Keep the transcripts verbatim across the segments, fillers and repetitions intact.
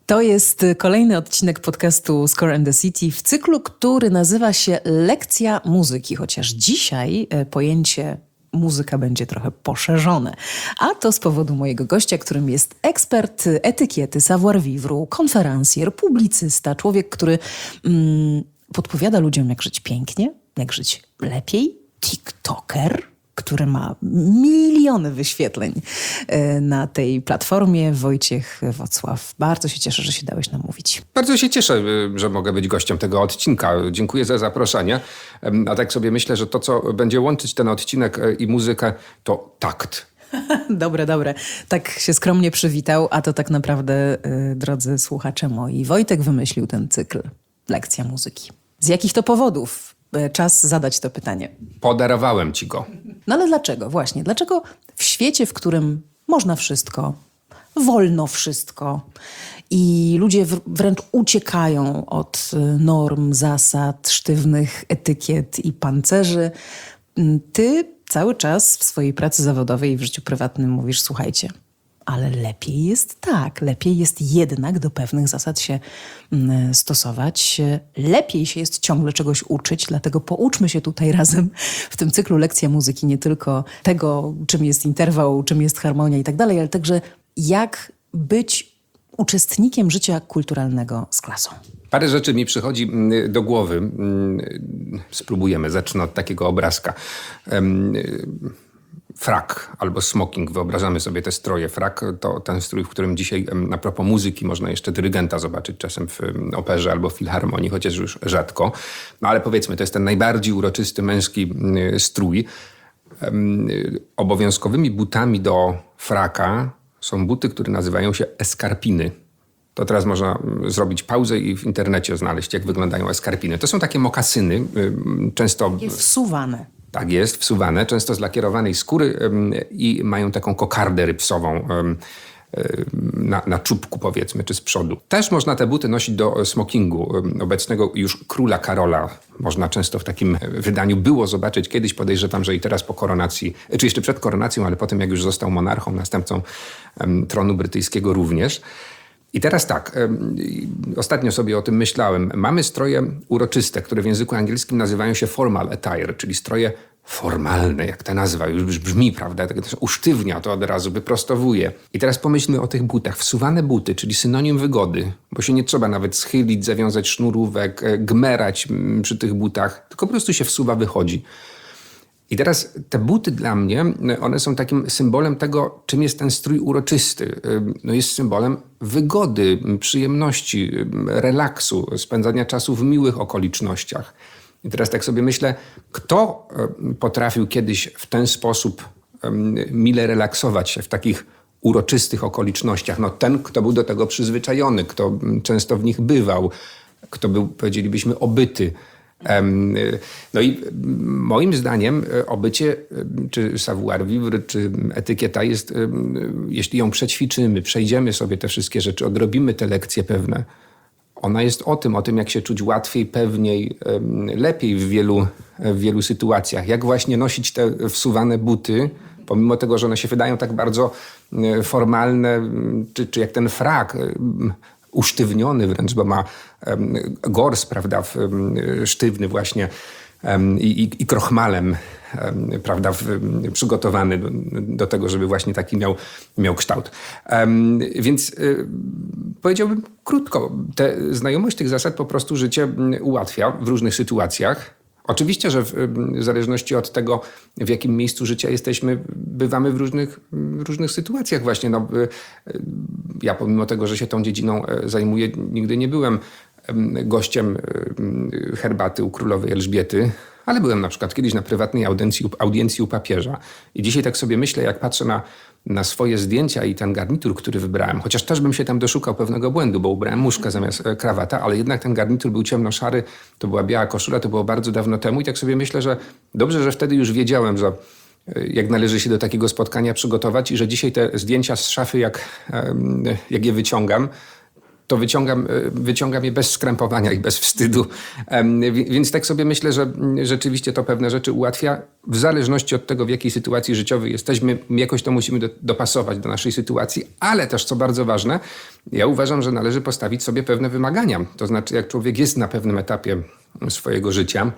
To jest kolejny odcinek podcastu Score and the City w cyklu, który nazywa się Lekcja muzyki, chociaż dzisiaj pojęcie muzyka będzie trochę poszerzone. A to z powodu mojego gościa, którym jest ekspert etykiety, savoir-vivre, konferencjer, publicysta, człowiek, który mm, podpowiada ludziom, jak żyć pięknie, jak żyć lepiej, tiktoker, który ma miliony wyświetleń na tej platformie. Wojciech Wocław, bardzo się cieszę, że się dałeś namówić. Bardzo się cieszę, że mogę być gościem tego odcinka. Dziękuję za zaproszenie. A tak sobie myślę, że to, co będzie łączyć ten odcinek i muzykę, to takt. Dobre, dobre. Tak się skromnie przywitał, a to tak naprawdę, yy, drodzy słuchacze moi, Wojtek wymyślił ten cykl Lekcja muzyki. Z jakich to powodów? Czas zadać to pytanie. Podarowałem ci go. No ale dlaczego? Właśnie. Dlaczego w świecie, w którym można wszystko, wolno wszystko i ludzie wręcz uciekają od norm, zasad, sztywnych etykiet i pancerzy, ty cały czas w swojej pracy zawodowej i w życiu prywatnym mówisz, słuchajcie, ale lepiej jest tak, lepiej jest jednak do pewnych zasad się stosować. Lepiej się jest ciągle czegoś uczyć, dlatego pouczmy się tutaj razem w tym cyklu Lekcja muzyki nie tylko tego, czym jest interwał, czym jest harmonia i tak dalej, ale także jak być uczestnikiem życia kulturalnego z klasą. Parę rzeczy mi przychodzi do głowy. Spróbujemy, zacznę od takiego obrazka. Frak albo smoking, wyobrażamy sobie te stroje. Frak to ten strój, w którym dzisiaj a propos muzyki można jeszcze dyrygenta zobaczyć czasem w operze albo w filharmonii, chociaż już rzadko. No ale powiedzmy, to jest ten najbardziej uroczysty męski strój. Obowiązkowymi butami do fraka są buty, które nazywają się eskarpiny. To teraz można zrobić pauzę i w internecie znaleźć, jak wyglądają eskarpiny. To są takie mokasyny, często... Takie wsuwane. Tak jest, wsuwane, często z lakierowanej skóry ym, i mają taką kokardę rypsową ym, na, na czubku, powiedzmy, czy z przodu. Też można te buty nosić do smokingu ym, obecnego już króla Karola. Można często w takim wydaniu było zobaczyć kiedyś, podejrzewam, że i teraz po koronacji, czy jeszcze przed koronacją, ale potem jak już został monarchą, następcą ym, tronu brytyjskiego również. I teraz tak, ostatnio sobie o tym myślałem. Mamy stroje uroczyste, które w języku angielskim nazywają się formal attire, czyli stroje formalne, jak ta nazwa już brzmi, prawda? Tak też usztywnia to od razu, wyprostowuje. I teraz pomyślmy o tych butach. Wsuwane buty, czyli synonim wygody, bo się nie trzeba nawet schylić, zawiązać sznurówek, gmerać przy tych butach, tylko po prostu się wsuwa, wychodzi. I teraz te buty dla mnie, one są takim symbolem tego, czym jest ten strój uroczysty. No jest symbolem wygody, przyjemności, relaksu, spędzania czasu w miłych okolicznościach. I teraz tak sobie myślę, kto potrafił kiedyś w ten sposób mile relaksować się w takich uroczystych okolicznościach? No ten, kto był do tego przyzwyczajony, kto często w nich bywał, kto był, powiedzielibyśmy, obyty. No i moim zdaniem obycie, czy savoir-vivre, czy etykieta jest, jeśli ją przećwiczymy, przejdziemy sobie te wszystkie rzeczy, odrobimy te lekcje pewne, ona jest o tym, o tym, jak się czuć łatwiej, pewniej, lepiej w wielu, w wielu sytuacjach. Jak właśnie nosić te wsuwane buty, pomimo tego, że one się wydają tak bardzo formalne, czy, czy jak ten frak, usztywniony wręcz, bo ma um, gors, prawda, w, um, sztywny właśnie um, i, i krochmalem, um, prawda, w, um, przygotowany do, do tego, żeby właśnie taki miał, miał kształt. Um, więc y, powiedziałbym krótko, te, znajomość tych zasad po prostu życie ułatwia w różnych sytuacjach. Oczywiście, że w, w zależności od tego, w jakim miejscu życia jesteśmy, bywamy w różnych, w różnych sytuacjach właśnie. No, ja pomimo tego, że się tą dziedziną zajmuję, nigdy nie byłem gościem herbaty u królowej Elżbiety, ale byłem na przykład kiedyś na prywatnej audiencji, audiencji u papieża. I dzisiaj tak sobie myślę, jak patrzę na, na swoje zdjęcia i ten garnitur, który wybrałem, chociaż też bym się tam doszukał pewnego błędu, bo ubrałem muszkę zamiast krawata, ale jednak ten garnitur był ciemnoszary, to była biała koszula, to było bardzo dawno temu i tak sobie myślę, że dobrze, że wtedy już wiedziałem, że jak należy się do takiego spotkania przygotować i że dzisiaj te zdjęcia z szafy, jak, jak je wyciągam, to wyciągam, wyciągam je bez skrępowania i bez wstydu. Więc tak sobie myślę, że rzeczywiście to pewne rzeczy ułatwia. W zależności od tego, w jakiej sytuacji życiowej jesteśmy, jakoś to musimy do, dopasować do naszej sytuacji, ale też, co bardzo ważne, ja uważam, że należy postawić sobie pewne wymagania. To znaczy, jak człowiek jest na pewnym etapie swojego życia,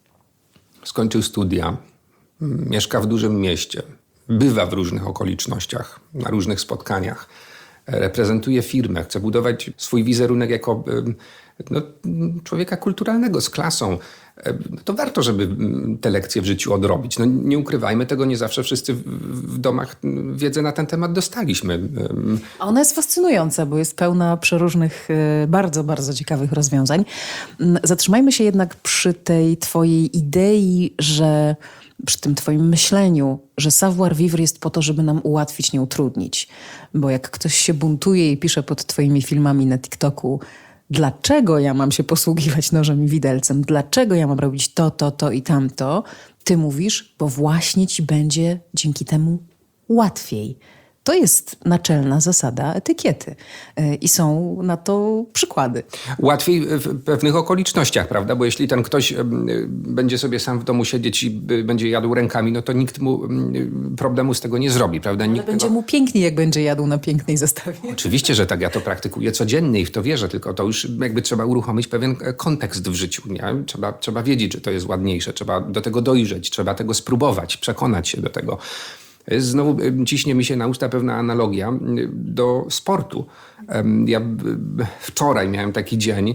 skończył studia, mieszka w dużym mieście, bywa w różnych okolicznościach, na różnych spotkaniach, reprezentuje firmę, chce budować swój wizerunek jako no, człowieka kulturalnego, z klasą, to warto, żeby te lekcje w życiu odrobić. No, nie ukrywajmy tego, nie zawsze wszyscy w domach wiedzę na ten temat dostaliśmy. A ona jest fascynująca, bo jest pełna przeróżnych, bardzo, bardzo ciekawych rozwiązań. Zatrzymajmy się jednak przy tej twojej idei, że przy tym twoim myśleniu, że savoir-vivre jest po to, żeby nam ułatwić, nie utrudnić. Bo jak ktoś się buntuje i pisze pod twoimi filmami na TikToku, dlaczego ja mam się posługiwać nożem i widelcem, dlaczego ja mam robić to, to, to i tamto, ty mówisz, bo właśnie ci będzie dzięki temu łatwiej. To jest naczelna zasada etykiety i są na to przykłady. Łatwiej w pewnych okolicznościach, prawda? Bo jeśli ten ktoś będzie sobie sam w domu siedzieć i będzie jadł rękami, no to nikt mu problemu z tego nie zrobi, prawda? Ale nikt będzie tego... mu piękniej, jak będzie jadł na pięknej zastawie. Oczywiście, że tak. Ja to praktykuję codziennie i w to wierzę, tylko to już jakby trzeba uruchomić pewien kontekst w życiu. Nie? Trzeba, trzeba wiedzieć, że to jest ładniejsze. Trzeba do tego dojrzeć, trzeba tego spróbować, przekonać się do tego. Znowu ciśnie mi się na usta pewna analogia do sportu. Ja wczoraj miałem taki dzień,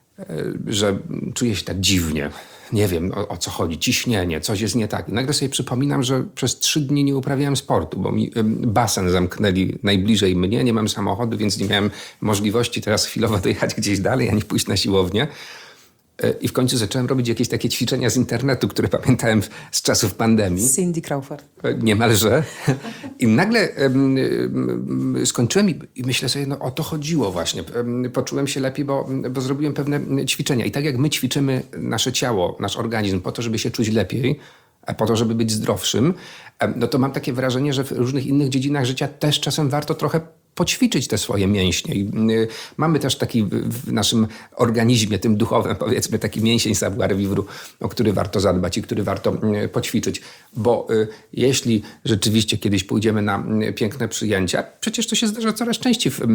że czuję się tak dziwnie. Nie wiem, o, o co chodzi, ciśnienie, coś jest nie tak. I nagle sobie przypominam, że przez trzy dni nie uprawiałem sportu, bo mi basen zamknęli najbliżej mnie, nie mam samochodu, więc nie miałem możliwości teraz chwilowo dojechać gdzieś dalej, ani pójść na siłownię. I w końcu zacząłem robić jakieś takie ćwiczenia z internetu, które pamiętałem z czasów pandemii. Cindy Crawford. Niemalże. I nagle um, um, skończyłem i, i myślę sobie, no o to chodziło właśnie. Um, poczułem się lepiej, bo, bo zrobiłem pewne ćwiczenia. I tak jak my ćwiczymy nasze ciało, nasz organizm po to, żeby się czuć lepiej, a po to, żeby być zdrowszym, um, no to mam takie wrażenie, że w różnych innych dziedzinach życia też czasem warto trochę poćwiczyć te swoje mięśnie. I y, mamy też taki w, w naszym organizmie, tym duchowym, powiedzmy, taki mięsień savoir-vivre, o który warto zadbać i który warto y, poćwiczyć. Bo y, jeśli rzeczywiście kiedyś pójdziemy na y, piękne przyjęcia, przecież to się zdarza coraz częściej w y,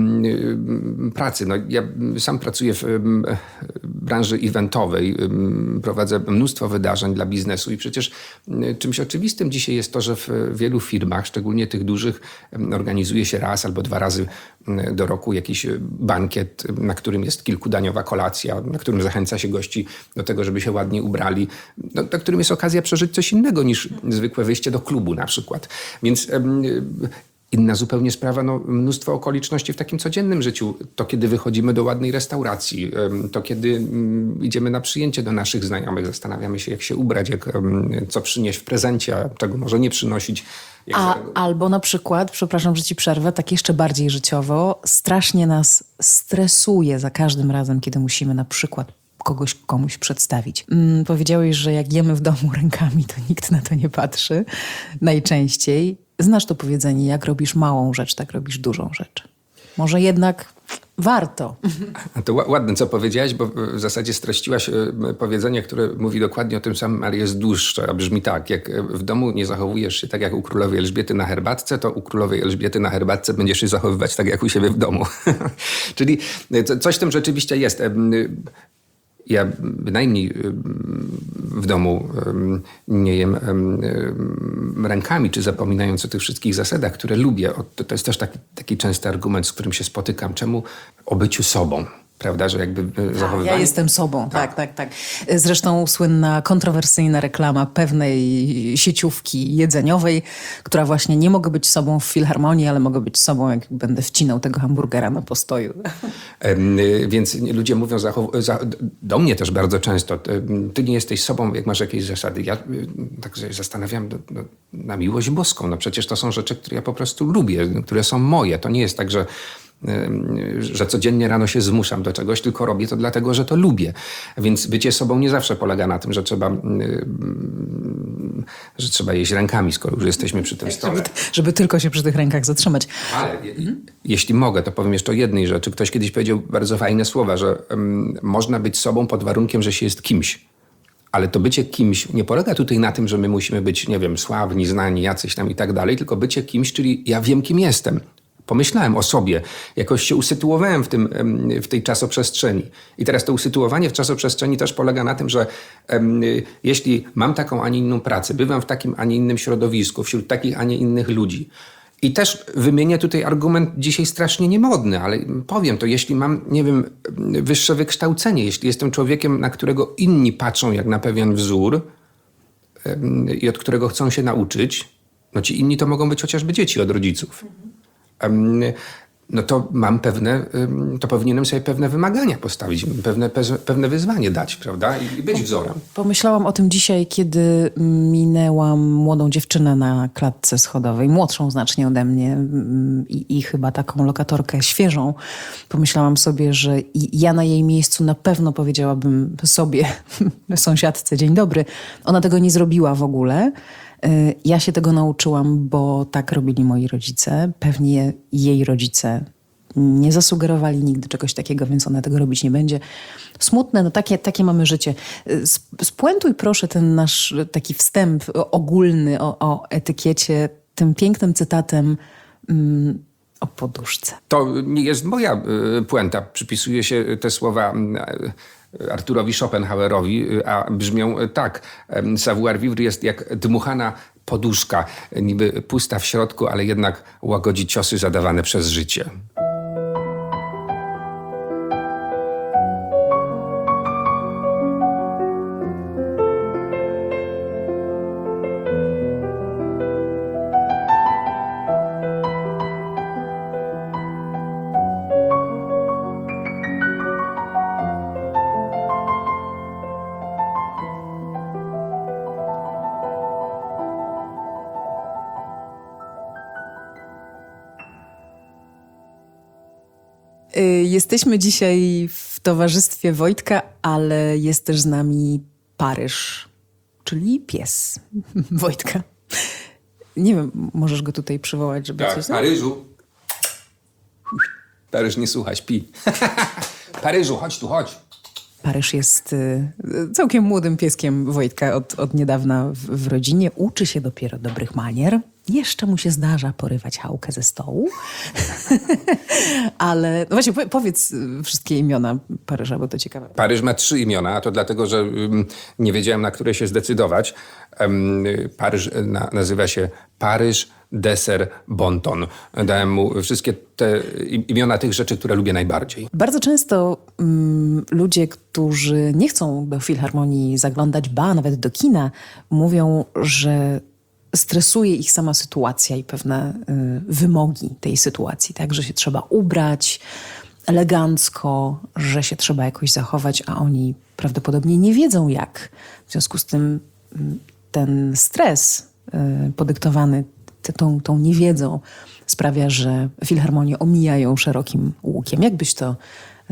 y, pracy. No, ja sam pracuję w y, branży eventowej, y, prowadzę mnóstwo wydarzeń dla biznesu i przecież y, czymś oczywistym dzisiaj jest to, że w wielu firmach, szczególnie tych dużych, y, organizuje się raz albo dwa razy do roku jakiś bankiet, na którym jest kilkudaniowa kolacja, na którym zachęca się gości do tego, żeby się ładnie ubrali, no, na którym jest okazja przeżyć coś innego niż zwykłe wyjście do klubu na przykład. Więc um, inna zupełnie sprawa, no, mnóstwo okoliczności w takim codziennym życiu. To, kiedy wychodzimy do ładnej restauracji, to, kiedy um, idziemy na przyjęcie do naszych znajomych, zastanawiamy się, jak się ubrać, jak, um, co przynieść w prezencie, a czego może nie przynosić. A, albo na przykład, przepraszam, że ci przerwę, tak jeszcze bardziej życiowo, strasznie nas stresuje za każdym razem, kiedy musimy na przykład kogoś komuś przedstawić. Mm, powiedziałeś, że jak jemy w domu rękami, to nikt na to nie patrzy. Najczęściej. Znasz to powiedzenie, jak robisz małą rzecz, tak robisz dużą rzecz. Może jednak warto. A to ładne, co powiedziałaś, bo w zasadzie streściłaś powiedzenie, które mówi dokładnie o tym samym, ale jest dłuższe. A brzmi tak, jak w domu nie zachowujesz się tak jak u królowej Elżbiety na herbatce, to u królowej Elżbiety na herbatce będziesz się zachowywać tak jak u siebie w domu. Czyli coś w tym rzeczywiście jest. Ja bynajmniej w domu nie jem rękami, czy zapominając o tych wszystkich zasadach, które lubię. To jest też taki, taki częsty argument, z którym się spotykam. Czemu o byciu sobą? Prawda, że jakby zachowywanie... Ja jestem sobą, tak, tak, tak. Zresztą słynna, kontrowersyjna reklama pewnej sieciówki jedzeniowej, która właśnie nie mogę być sobą w filharmonii, ale mogę być sobą, jak będę wcinał tego hamburgera na postoju. Więc ludzie mówią zachow- za- do mnie też bardzo często, ty nie jesteś sobą, jak masz jakieś zasady. Ja tak się zastanawiam no, no, na miłość boską. No przecież to są rzeczy, które ja po prostu lubię, które są moje. To nie jest tak, że że codziennie rano się zmuszam do czegoś, tylko robię to dlatego, że to lubię. Więc bycie sobą nie zawsze polega na tym, że trzeba, że trzeba jeść rękami, skoro już jesteśmy przy tym stole. Żeby, żeby tylko się przy tych rękach zatrzymać. Ale mhm. jeśli mogę, to powiem jeszcze o jednej rzeczy. Ktoś kiedyś powiedział bardzo fajne słowa, że um, można być sobą pod warunkiem, że się jest kimś. Ale to bycie kimś nie polega tutaj na tym, że my musimy być, nie wiem, sławni, znani, jacyś tam i tak dalej, tylko bycie kimś, czyli ja wiem, kim jestem. Pomyślałem o sobie, jakoś się usytuowałem w, tym, w tej czasoprzestrzeni. I teraz to usytuowanie w czasoprzestrzeni też polega na tym, że um, jeśli mam taką, a nie inną pracę, bywam w takim, a nie innym środowisku, wśród takich, a nie innych ludzi. I też wymienię tutaj argument dzisiaj strasznie niemodny, ale powiem to, jeśli mam, nie wiem, wyższe wykształcenie, jeśli jestem człowiekiem, na którego inni patrzą jak na pewien wzór um, i od którego chcą się nauczyć, no ci inni to mogą być chociażby dzieci od rodziców. No to mam pewne, to powinienem sobie pewne wymagania postawić, pewne, pewne wyzwanie dać, prawda? I być wzorem. Pomyślałam o tym dzisiaj, kiedy minęłam młodą dziewczynę na klatce schodowej, młodszą znacznie ode mnie i, i chyba taką lokatorkę świeżą. Pomyślałam sobie, że ja na jej miejscu na pewno powiedziałabym sobie, sąsiadce, dzień dobry. Ona tego nie zrobiła w ogóle. Ja się tego nauczyłam, bo tak robili moi rodzice. Pewnie jej rodzice nie zasugerowali nigdy czegoś takiego, więc ona tego robić nie będzie. Smutne, no takie, takie mamy życie. Spuentuj proszę ten nasz taki wstęp ogólny o, o etykiecie tym pięknym cytatem mm, o poduszce. To nie jest moja puenta. Przypisuje się te słowa Arturowi Schopenhauerowi, a brzmią tak. Savoir-vivre jest jak dmuchana poduszka, niby pusta w środku, ale jednak łagodzi ciosy zadawane przez życie. Jesteśmy dzisiaj w towarzystwie Wojtka, ale jest też z nami Paryż, czyli pies Wojtka. Nie wiem, możesz go tutaj przywołać, żeby Tak, coś... Paryżu. Paryż nie słucha, śpi. Paryżu, chodź tu, chodź. Paryż jest y, całkiem młodym pieskiem Wojtka od, od niedawna w, w rodzinie. Uczy się dopiero dobrych manier. Jeszcze mu się zdarza porywać chałkę ze stołu. Ale no właśnie, powiedz wszystkie imiona Paryża, bo to ciekawe. Paryż ma trzy imiona, a to dlatego, że um, nie wiedziałem, na które się zdecydować. Um, Paryż na, nazywa się Paryż Deser Bonton. Dałem mu wszystkie te imiona tych rzeczy, które lubię najbardziej. Bardzo często um, ludzie, którzy nie chcą do filharmonii zaglądać, ba, nawet do kina, mówią, że stresuje ich sama sytuacja i pewne y, wymogi tej sytuacji, tak? Że się trzeba ubrać elegancko, że się trzeba jakoś zachować, a oni prawdopodobnie nie wiedzą jak. W związku z tym y, ten stres y, podyktowany t- tą, tą niewiedzą sprawia, że filharmonię omijają szerokim łukiem. Jak byś to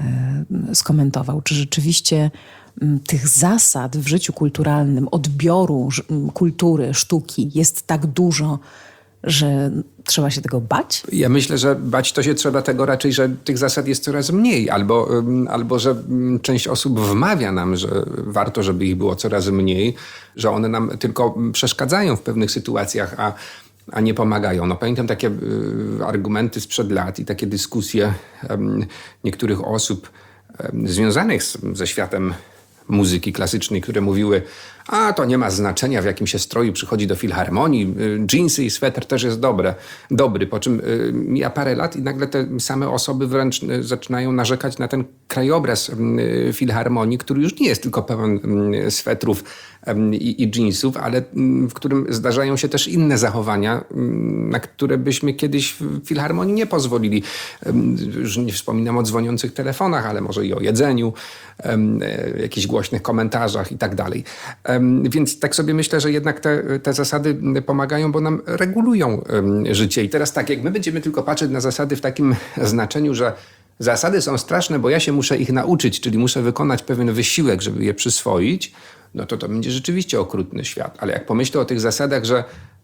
y, skomentował? Czy rzeczywiście tych zasad w życiu kulturalnym, odbioru kultury, sztuki jest tak dużo, że trzeba się tego bać? Ja myślę, że bać to się trzeba tego raczej, że tych zasad jest coraz mniej, albo, albo że część osób wmawia nam, że warto, żeby ich było coraz mniej, że one nam tylko przeszkadzają w pewnych sytuacjach, a, a nie pomagają. No, pamiętam takie y, argumenty sprzed lat i takie dyskusje y, niektórych osób y, związanych z, ze światem muzyki klasycznej, które mówiły, a to nie ma znaczenia, w jakim się stroju przychodzi do filharmonii, dżinsy i sweter też jest dobre, dobry. Po czym y, mija parę lat i nagle te same osoby wręcz y, zaczynają narzekać na ten krajobraz y, filharmonii, który już nie jest tylko pełen y, swetrów y, i dżinsów, ale y, w którym zdarzają się też inne zachowania, y, na które byśmy kiedyś w filharmonii nie pozwolili. Y, już nie wspominam o dzwoniących telefonach, ale może i o jedzeniu, y, y, jakichś głośnych komentarzach i tak dalej. Więc tak sobie myślę, że jednak te, te zasady pomagają, bo nam regulują życie. I teraz tak, jak my będziemy tylko patrzeć na zasady w takim znaczeniu, że zasady są straszne, bo ja się muszę ich nauczyć, czyli muszę wykonać pewien wysiłek, żeby je przyswoić, no to to będzie rzeczywiście okrutny świat. Ale jak pomyślę o tych zasadach, że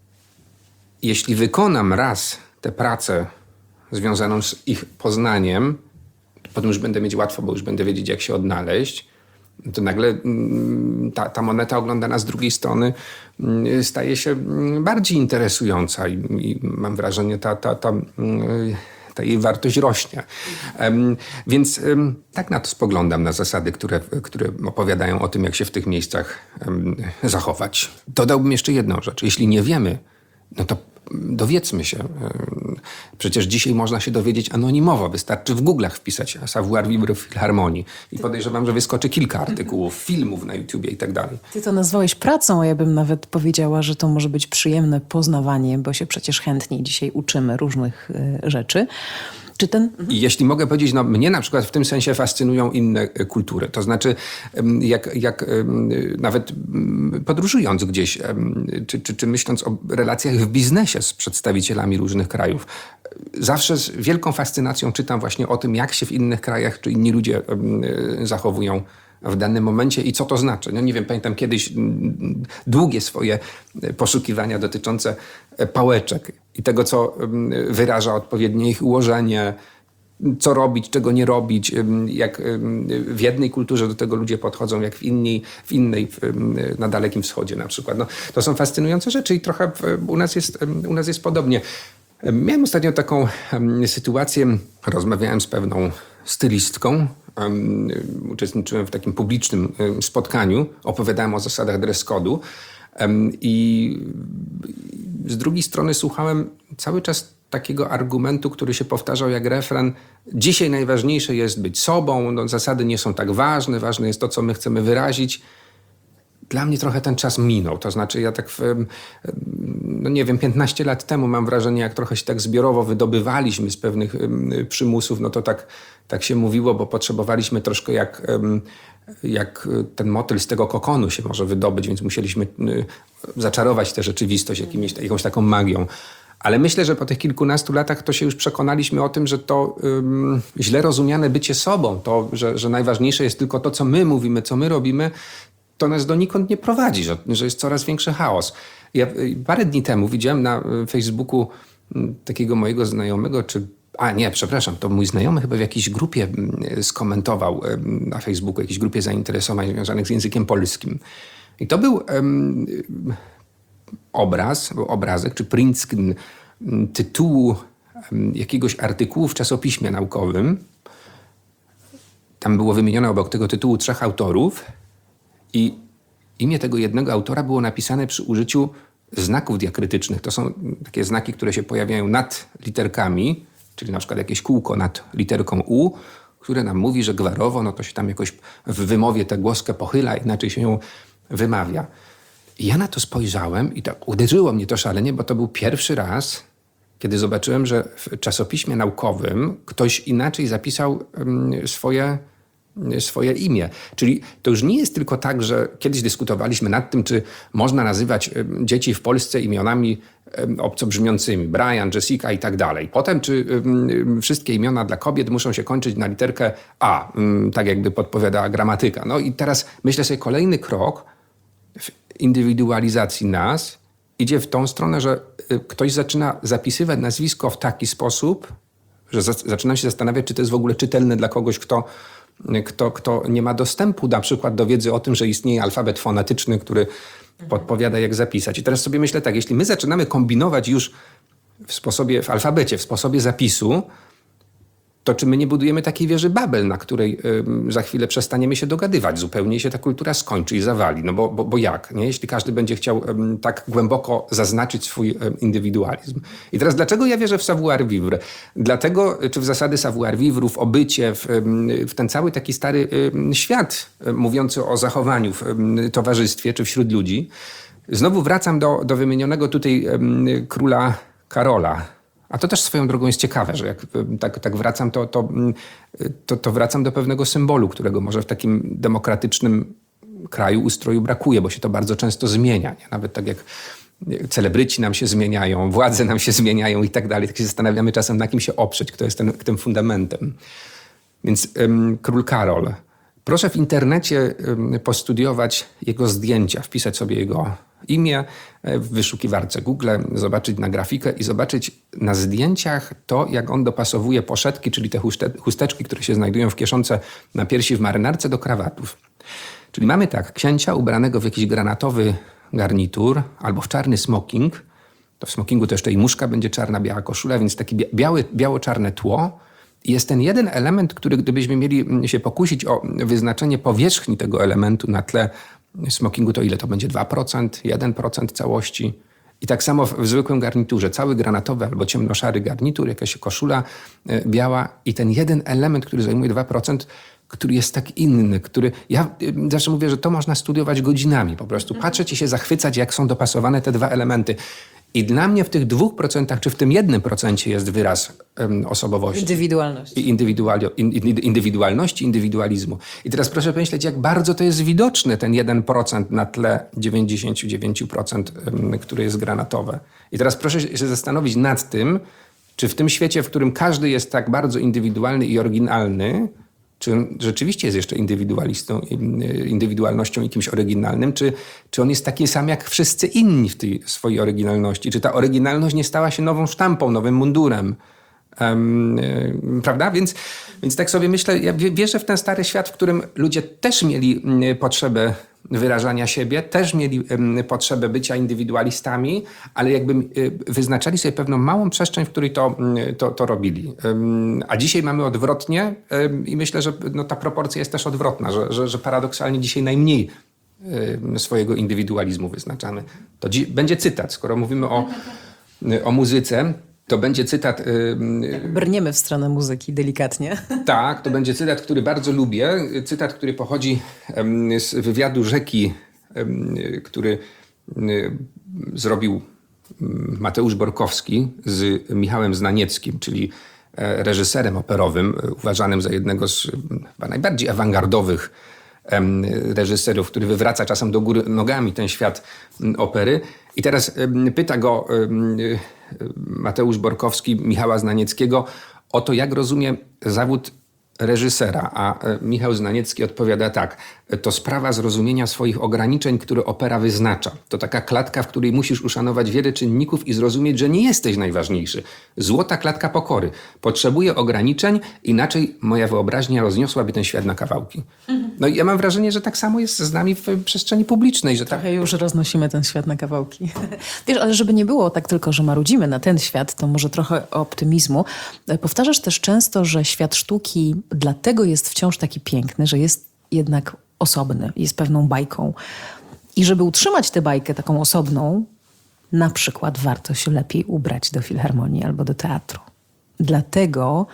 jeśli wykonam raz tę pracę związaną z ich poznaniem, to potem już będę mieć łatwo, bo już będę wiedzieć, jak się odnaleźć, to nagle ta, ta moneta oglądana z drugiej strony staje się bardziej interesująca i, i mam wrażenie, ta, ta, ta, ta jej wartość rośnie. Um, więc um, tak na to spoglądam, na zasady, które, które opowiadają o tym, jak się w tych miejscach um, zachować. Dodałbym jeszcze jedną rzecz. Jeśli nie wiemy, no to dowiedzmy się. Przecież dzisiaj można się dowiedzieć anonimowo. Wystarczy w Google'ach wpisać savoir vivre w filharmonii. I podejrzewam, że wyskoczy kilka artykułów, filmów na YouTubie i tak dalej. Ty to nazwałeś pracą, a ja bym nawet powiedziała, że to może być przyjemne poznawanie, bo się przecież chętnie dzisiaj uczymy różnych y, rzeczy. Czy ten... I jeśli mogę powiedzieć, no mnie na przykład w tym sensie fascynują inne kultury. To znaczy, jak, jak nawet podróżując gdzieś, czy, czy, czy myśląc o relacjach w biznesie z przedstawicielami różnych krajów, zawsze z wielką fascynacją czytam właśnie o tym, jak się w innych krajach, czy inni ludzie zachowują w danym momencie i co to znaczy. No nie wiem, pamiętam kiedyś długie swoje poszukiwania dotyczące pałeczek i tego, co wyraża odpowiednie ich ułożenie, co robić, czego nie robić, jak w jednej kulturze do tego ludzie podchodzą, jak w innej, w innej na Dalekim Wschodzie na przykład. No, to są fascynujące rzeczy i trochę u nas jest, u nas jest podobnie. Miałem ostatnio taką sytuację, rozmawiałem z pewną stylistką, um, uczestniczyłem w takim publicznym um, spotkaniu, opowiadałem o zasadach dress code'u um, i z drugiej strony słuchałem cały czas takiego argumentu, który się powtarzał jak refren. Dzisiaj najważniejsze jest być sobą, no, zasady nie są tak ważne, ważne jest to, co my chcemy wyrazić. Dla mnie trochę ten czas minął. To znaczy ja tak, w, no nie wiem, piętnaście lat temu mam wrażenie, jak trochę się tak zbiorowo wydobywaliśmy z pewnych przymusów, no to tak, tak się mówiło, bo potrzebowaliśmy troszkę jak, jak ten motyl z tego kokonu się może wydobyć, więc musieliśmy zaczarować tę rzeczywistość jakimiś, jakąś taką magią. Ale myślę, że po tych kilkunastu latach to się już przekonaliśmy o tym, że to um, źle rozumiane bycie sobą, to, że, że najważniejsze jest tylko to, co my mówimy, co my robimy, to nas donikąd nie prowadzi, że, że jest coraz większy chaos. Ja parę dni temu widziałem na Facebooku takiego mojego znajomego, czy... A nie, przepraszam, to mój znajomy chyba w jakiejś grupie skomentował na Facebooku, jakiejś grupie zainteresowań związanych z językiem polskim. I to był um, obraz, obrazek, czy print screen tytułu um, jakiegoś artykułu w czasopiśmie naukowym. Tam było wymienione obok tego tytułu trzech autorów. I imię tego jednego autora było napisane przy użyciu znaków diakrytycznych. To są takie znaki, które się pojawiają nad literkami, czyli na przykład jakieś kółko nad literką U, które nam mówi, że gwarowo, no to się tam jakoś w wymowie tę głoskę pochyla, inaczej się ją wymawia. I ja na to spojrzałem i tak uderzyło mnie to szalenie, bo to był pierwszy raz, kiedy zobaczyłem, że w czasopiśmie naukowym ktoś inaczej zapisał um, swoje... swoje imię. Czyli to już nie jest tylko tak, że kiedyś dyskutowaliśmy nad tym, czy można nazywać dzieci w Polsce imionami obcobrzmiącymi, Brian, Jessica i tak dalej. Potem, czy wszystkie imiona dla kobiet muszą się kończyć na literkę A, tak jakby podpowiadała gramatyka. No i teraz myślę sobie, kolejny krok w indywidualizacji nas idzie w tą stronę, że ktoś zaczyna zapisywać nazwisko w taki sposób, że zaczyna się zastanawiać, czy to jest w ogóle czytelne dla kogoś, kto Kto, kto nie ma dostępu na przykład do wiedzy o tym, że istnieje alfabet fonetyczny, który podpowiada, jak zapisać. I teraz sobie myślę tak, jeśli my zaczynamy kombinować już w sposobie, w alfabecie, w sposobie zapisu, to czy my nie budujemy takiej wieży Babel, na której y, za chwilę przestaniemy się dogadywać zupełnie i się ta kultura skończy i zawali. No bo, bo, bo jak? Nie? Jeśli każdy będzie chciał y, tak głęboko zaznaczyć swój y, indywidualizm. I teraz dlaczego ja wierzę w savoir vivre? Dlatego, czy w zasady savoir vivre, w obycie, w, y, w ten cały taki stary y, świat y, mówiący o zachowaniu w y, towarzystwie czy wśród ludzi. Znowu wracam do, do wymienionego tutaj y, króla Karola. A to też swoją drogą jest ciekawe, że jak tak, tak wracam, to, to, to, to wracam do pewnego symbolu, którego może w takim demokratycznym kraju, ustroju brakuje, bo się to bardzo często zmienia. Nie? Nawet tak jak celebryci nam się zmieniają, władze nam się zmieniają i tak dalej. Tak się zastanawiamy czasem, na kim się oprzeć, kto jest ten, tym fundamentem. Więc um, król Karol Proszę w internecie ym, postudiować jego zdjęcia, wpisać sobie jego imię w wyszukiwarce Google, zobaczyć na grafikę i zobaczyć na zdjęciach to, jak on dopasowuje poszetki, czyli te chuste- chusteczki, które się znajdują w kieszonce na piersi w marynarce, do krawatów. Czyli mamy tak, księcia ubranego w jakiś granatowy garnitur albo w czarny smoking. To w smokingu to jeszcze i muszka będzie czarna, biała koszula, więc takie bia- białe, biało-czarne tło. I jest ten jeden element, który gdybyśmy mieli się pokusić o wyznaczenie powierzchni tego elementu na tle smokingu, to ile to będzie? dwa procent, jeden procent całości. I tak samo w, w zwykłym garniturze. Cały granatowy albo ciemnoszary garnitur, jakaś koszula y, biała i ten jeden element, który zajmuje dwa procent, który jest tak inny, który... Ja y, zawsze mówię, że to można studiować godzinami po prostu. Patrzeć i się zachwycać, jak są dopasowane te dwa elementy. I dla mnie w tych dwóch procentach, czy w tym jednym procencie jest wyraz um, osobowości. Indywidualności. I indywidualio, in, indywidualności, indywidualizmu. I teraz proszę pomyśleć, jak bardzo to jest widoczne, ten jeden procent na tle dziewięćdziesiąt dziewięć procent, um, które jest granatowe. I teraz proszę się zastanowić nad tym, czy w tym świecie, w którym każdy jest tak bardzo indywidualny i oryginalny, czy on rzeczywiście jest jeszcze indywidualistą, indywidualnością i kimś oryginalnym, czy, czy on jest taki sam jak wszyscy inni w tej swojej oryginalności? Czy ta oryginalność nie stała się nową sztampą, nowym mundurem? Um, y, prawda? Więc, więc tak sobie myślę, ja wierzę w ten stary świat, w którym ludzie też mieli y, potrzebę wyrażania siebie, też mieli y, potrzebę bycia indywidualistami, ale jakby y, wyznaczali sobie pewną małą przestrzeń, w której to, y, to, to robili. Y, a dzisiaj mamy odwrotnie y, i myślę, że no, ta proporcja jest też odwrotna, że, że, że paradoksalnie dzisiaj najmniej y, swojego indywidualizmu wyznaczamy. To dzi- będzie cytat, skoro mówimy o, y, o muzyce. To będzie cytat... Yy, Brniemy w stronę muzyki delikatnie. Tak, to będzie cytat, który bardzo lubię. Cytat, który pochodzi yy, z wywiadu Rzeki, yy, który yy, zrobił Mateusz Borkowski z Michałem Znanieckim, czyli e, reżyserem operowym, e, uważanym za jednego z chyba najbardziej awangardowych e, reżyserów, który wywraca czasem do góry nogami ten świat m, opery. I teraz e, pyta go e, Mateusz Borkowski Michała Znanieckiego o to, jak rozumie zawód reżysera, a Michał Znaniecki odpowiada tak: to sprawa zrozumienia swoich ograniczeń, które opera wyznacza. To taka klatka, w której musisz uszanować wiele czynników i zrozumieć, że nie jesteś najważniejszy. Złota klatka pokory. Potrzebuję ograniczeń, inaczej moja wyobraźnia rozniosłaby ten świat na kawałki. Mhm. No i ja mam wrażenie, że tak samo jest z nami w przestrzeni publicznej. Że Trochę tak... już roznosimy ten świat na kawałki. Wiesz, ale żeby nie było tak tylko, że marudzimy na ten świat, to może trochę optymizmu. Powtarzasz też często, że świat sztuki dlatego jest wciąż taki piękny, że jest jednak osobny, jest pewną bajką. I żeby utrzymać tę bajkę taką osobną, na przykład warto się lepiej ubrać do filharmonii albo do teatru. Dlatego,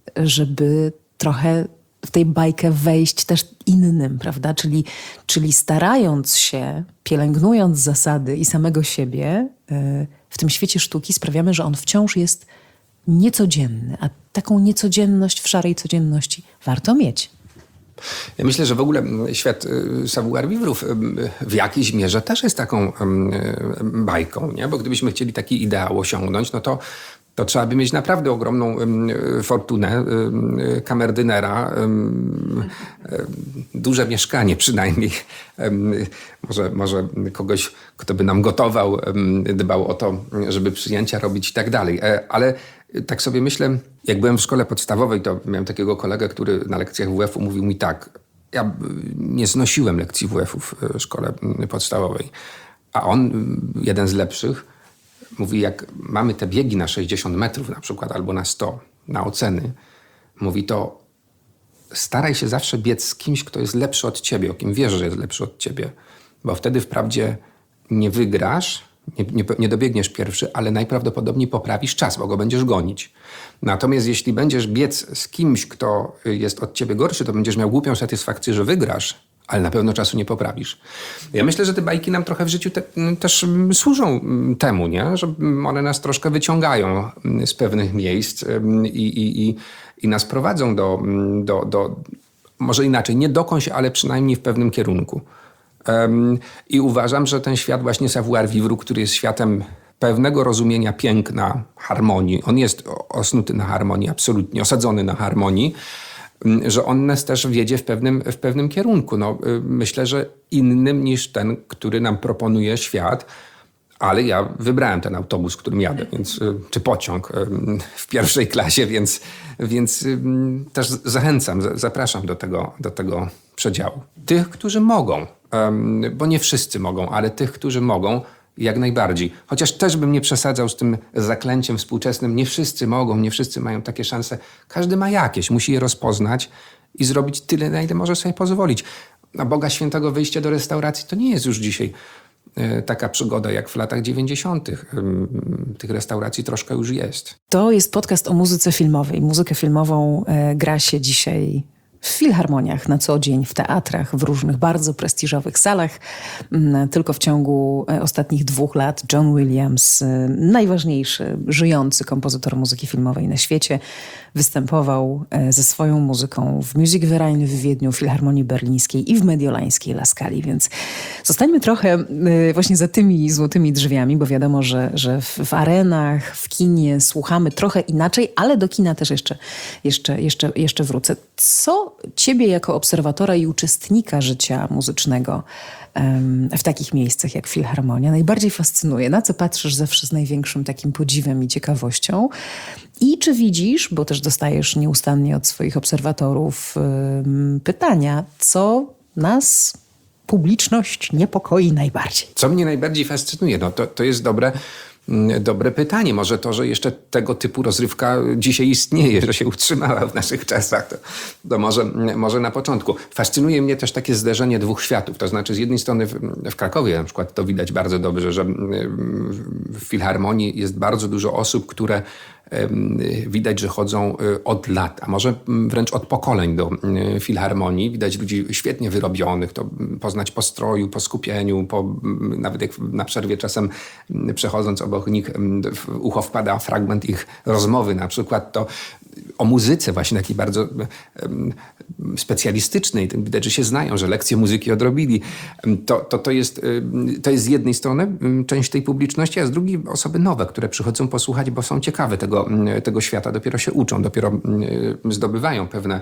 żeby trochę w tej bajkę wejść też innym, prawda? Czyli, czyli starając się, pielęgnując zasady i samego siebie, w tym świecie sztuki sprawiamy, że on wciąż jest niecodzienny, a taką niecodzienność w szarej codzienności warto mieć. Ja myślę, że w ogóle świat savoir-vivre'ów w jakiejś mierze też jest taką bajką, nie? Bo gdybyśmy chcieli taki ideał osiągnąć, no to to trzeba by mieć naprawdę ogromną y, fortunę y, kamerdynera, y, y, duże mieszkanie przynajmniej, y, może, może kogoś, kto by nam gotował, y, dbał o to, żeby przyjęcia robić i tak dalej. E, ale tak sobie myślę, jak byłem w szkole podstawowej, to miałem takiego kolegę, który na lekcjach W F-u mówił mi tak: ja nie znosiłem lekcji W F-u w szkole podstawowej, a on, jeden z lepszych, mówi, jak mamy te biegi na sześćdziesiąt metrów na przykład, albo na sto, na oceny, mówi, to staraj się zawsze biec z kimś, kto jest lepszy od ciebie, o kim wiesz, że jest lepszy od ciebie. Bo wtedy wprawdzie nie wygrasz, nie, nie, nie dobiegniesz pierwszy, ale najprawdopodobniej poprawisz czas, bo go będziesz gonić. Natomiast jeśli będziesz biec z kimś, kto jest od ciebie gorszy, to będziesz miał głupią satysfakcję, że wygrasz, ale na pewno czasu nie poprawisz. Ja myślę, że te bajki nam trochę w życiu te, też służą temu, nie? Że one nas troszkę wyciągają z pewnych miejsc i, i, i, i nas prowadzą do, do, do, może inaczej, nie dokądś, ale przynajmniej w pewnym kierunku. Um, I uważam, że ten świat właśnie savoir-vivre, który jest światem pewnego rozumienia piękna, harmonii, on jest osnuty na harmonii, absolutnie, osadzony na harmonii, że on nas też wiedzie w pewnym, w pewnym kierunku. No, myślę, że innym niż ten, który nam proponuje świat, ale ja wybrałem ten autobus, którym jadę, więc, czy pociąg w pierwszej klasie, więc, więc też zachęcam, zapraszam do tego, do tego przedziału. Tych, którzy mogą, bo nie wszyscy mogą, ale tych, którzy mogą, jak najbardziej. Chociaż też bym nie przesadzał z tym zaklęciem współczesnym. Nie wszyscy mogą, nie wszyscy mają takie szanse. Każdy ma jakieś, musi je rozpoznać i zrobić tyle, na ile może sobie pozwolić. Na Boga Świętego wyjście do restauracji to nie jest już dzisiaj taka przygoda jak w latach dziewięćdziesiątych. Tych restauracji troszkę już jest. To jest podcast o muzyce filmowej. Muzykę filmową e, gra się dzisiaj w filharmoniach na co dzień, w teatrach, w różnych bardzo prestiżowych salach. Tylko w ciągu ostatnich dwóch lat John Williams, najważniejszy żyjący kompozytor muzyki filmowej na świecie, występował ze swoją muzyką w Musikverein w Wiedniu, Filharmonii Berlińskiej i w Mediolańskiej La Scali. Więc zostańmy trochę właśnie za tymi złotymi drzwiami, bo wiadomo, że, że w, w arenach, w kinie słuchamy trochę inaczej, ale do kina też jeszcze, jeszcze, jeszcze, jeszcze wrócę. Co ciebie jako obserwatora i uczestnika życia muzycznego um, w takich miejscach jak Filharmonia najbardziej fascynuje? Na co patrzysz zawsze z największym takim podziwem i ciekawością? I czy widzisz, bo też dostajesz nieustannie od swoich obserwatorów um, pytania, co nas, publiczność, niepokoi najbardziej? Co mnie najbardziej fascynuje? No to, to jest dobre... Dobre pytanie. Może to, że jeszcze tego typu rozrywka dzisiaj istnieje, że się utrzymała w naszych czasach, to, to może, może na początku. Fascynuje mnie też takie zderzenie dwóch światów. To znaczy z jednej strony w, w Krakowie na przykład to widać bardzo dobrze, że w Filharmonii jest bardzo dużo osób, które widać, że chodzą od lat, a może wręcz od pokoleń do Filharmonii. Widać ludzi świetnie wyrobionych, to poznać po stroju, po skupieniu, po, nawet jak na przerwie czasem przechodząc obok nich w ucho wpada fragment ich rozmowy na przykład, to o muzyce właśnie takiej bardzo specjalistycznej. Widać, że się znają, że lekcje muzyki odrobili. To, to, to, jest, to jest z jednej strony część tej publiczności, a z drugiej osoby nowe, które przychodzą posłuchać, bo są ciekawe tego, tego świata, dopiero się uczą, dopiero zdobywają pewne,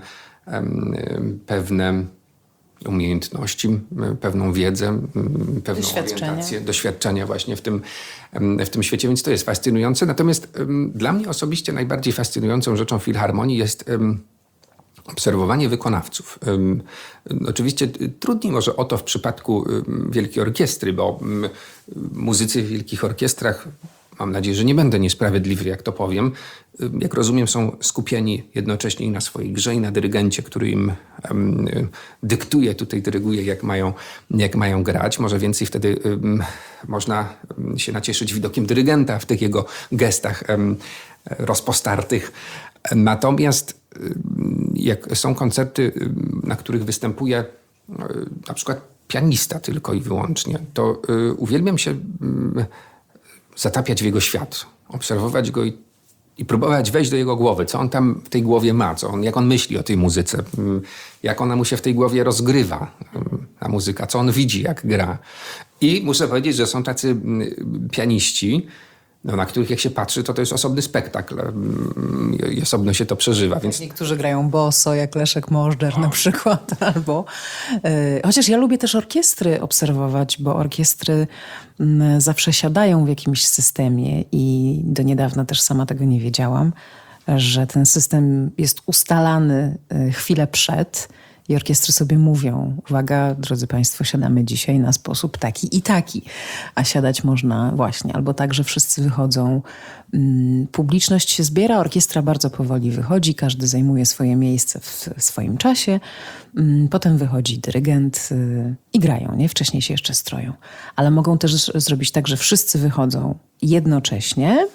pewne umiejętności, pewną wiedzę, pewną Doświadczenia. orientację, doświadczenia właśnie w tym, w tym świecie, więc to jest fascynujące. Natomiast dla mnie osobiście najbardziej fascynującą rzeczą Filharmonii jest obserwowanie wykonawców. Oczywiście trudniej może o to w przypadku Wielkiej Orkiestry, bo muzycy w wielkich orkiestrach, mam nadzieję, że nie będę niesprawiedliwy, jak to powiem, jak rozumiem, są skupieni jednocześnie i na swojej grze, i na dyrygencie, który im um, dyktuje, tutaj dyryguje, jak mają, jak mają grać. Może więcej wtedy um, można się nacieszyć widokiem dyrygenta w tych jego gestach um, rozpostartych. Natomiast um, jak są koncerty, na których występuje um, na przykład pianista tylko i wyłącznie, to um, uwielbiam się um, zatapiać w jego świat, obserwować go i, i próbować wejść do jego głowy, co on tam w tej głowie ma, co on, jak on myśli o tej muzyce, jak ona mu się w tej głowie rozgrywa, ta muzyka, co on widzi, jak gra. I muszę powiedzieć, że są tacy pianiści, no, na których jak się patrzy, to to jest osobny spektakl i osobno się to przeżywa. Więc... Niektórzy grają boso, jak Leszek Możdżer na przykład, albo... Yy, chociaż ja lubię też orkiestry obserwować, bo orkiestry yy, zawsze siadają w jakimś systemie i do niedawna też sama tego nie wiedziałam, że ten system jest ustalany yy, chwilę przed i orkiestry sobie mówią, uwaga, drodzy państwo, siadamy dzisiaj na sposób taki i taki. A siadać można właśnie albo tak, że wszyscy wychodzą, mm, publiczność się zbiera, orkiestra bardzo powoli wychodzi, każdy zajmuje swoje miejsce w swoim czasie, mm, potem wychodzi dyrygent y, i grają, nie? Wcześniej się jeszcze stroją. Ale mogą też zrobić tak, że wszyscy wychodzą jednocześnie,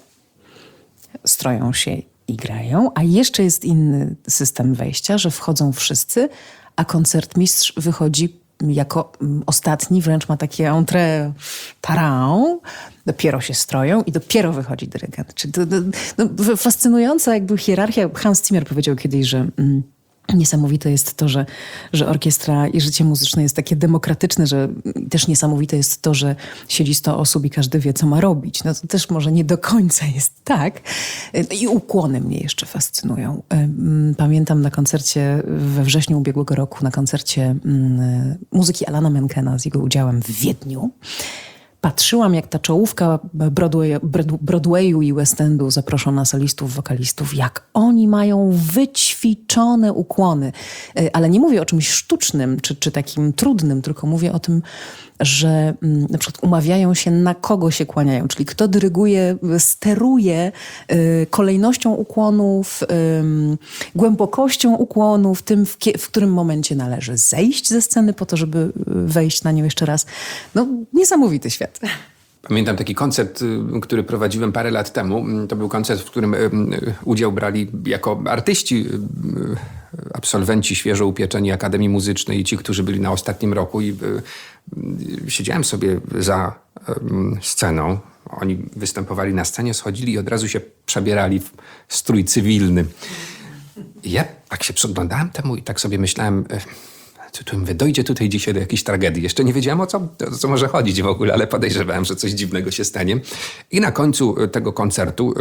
stroją się i grają, a jeszcze jest inny system wejścia, że wchodzą wszyscy, a koncertmistrz wychodzi jako ostatni, wręcz ma takie entrée tarant, dopiero się stroją i dopiero wychodzi dyrygent. Czyli to, to, no, fascynująca jakby hierarchia. Hans Zimmer powiedział kiedyś, że mm, Niesamowite jest to, że, że orkiestra i życie muzyczne jest takie demokratyczne, że też niesamowite jest to, że siedzi sto osób i każdy wie, co ma robić. No to też może nie do końca jest tak. I ukłony mnie jeszcze fascynują. Pamiętam na koncercie we wrześniu ubiegłego roku, na koncercie muzyki Alana Menkena z jego udziałem w Wiedniu. Patrzyłam, jak ta czołówka Broadway, Broadwayu i West Endu zaproszona solistów, wokalistów, jak oni mają wyćwiczone ukłony. Ale nie mówię o czymś sztucznym czy, czy takim trudnym, tylko mówię o tym, że na przykład umawiają się, na kogo się kłaniają, czyli kto dyryguje, steruje y, kolejnością ukłonów, y, głębokością ukłonów, tym, w, kie, w którym momencie należy zejść ze sceny po to, żeby wejść na nią jeszcze raz. No, niesamowity świat. Pamiętam taki koncert, który prowadziłem parę lat temu. To był koncert, w którym udział brali jako artyści, absolwenci świeżo upieczeni Akademii Muzycznej i ci, którzy byli na ostatnim roku. I siedziałem sobie za sceną. Oni występowali na scenie, schodzili i od razu się przebierali w strój cywilny. I ja tak się przyglądałem temu i tak sobie myślałem... Tu mówię, dojdzie tutaj dzisiaj do jakiejś tragedii. Jeszcze nie wiedziałem, o co, o co może chodzić w ogóle, ale podejrzewałem, że coś dziwnego się stanie. I na końcu tego koncertu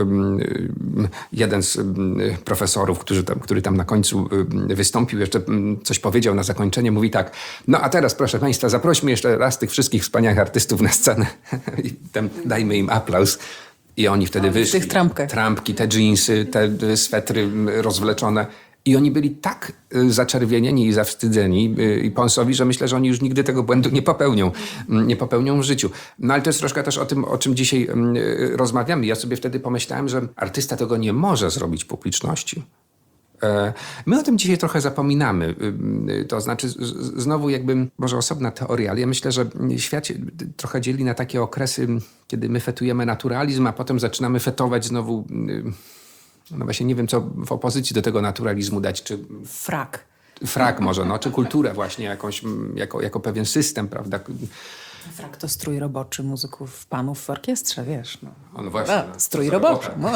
jeden z profesorów, który tam, który tam na końcu wystąpił, jeszcze coś powiedział na zakończenie, mówi tak: no a teraz, proszę państwa, zaprośmy jeszcze raz tych wszystkich wspaniałych artystów na scenę i tam dajmy im aplauz. I oni wtedy o, wyszli. W tych trampkach. Trampki, te dżinsy, te swetry rozwleczone. I oni byli tak zaczerwienieni i zawstydzeni i Ponsowi, że myślę, że oni już nigdy tego błędu nie popełnią. Nie popełnią w życiu. No ale to jest troszkę też o tym, o czym dzisiaj rozmawiamy. Ja sobie wtedy pomyślałem, że artysta tego nie może zrobić publiczności. My o tym dzisiaj trochę zapominamy. To znaczy, znowu jakby, może osobna teoria, ale ja myślę, że świat się trochę dzieli na takie okresy, kiedy my fetujemy naturalizm, a potem zaczynamy fetować znowu... No właśnie nie wiem, co w opozycji do tego naturalizmu dać, czy... Frak. Frak może, no, czy kulturę właśnie jakąś, jako, jako pewien system, prawda? Frak to strój roboczy muzyków, panów w orkiestrze, wiesz. No, no właśnie. A, strój roboczy. No.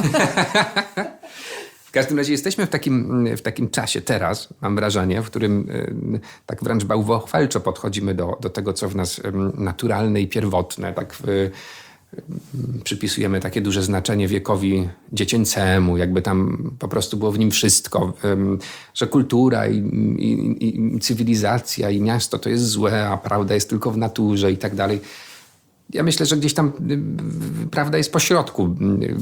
W każdym razie jesteśmy w takim, w takim czasie teraz, mam wrażenie, w którym y, tak wręcz bałwochwalczo podchodzimy do, do tego, co w nas y, naturalne i pierwotne, tak y, przypisujemy takie duże znaczenie wiekowi dziecięcemu, jakby tam po prostu było w nim wszystko, że kultura i, i, i cywilizacja i miasto to jest złe, a prawda jest tylko w naturze i tak dalej. Ja myślę, że gdzieś tam prawda jest pośrodku,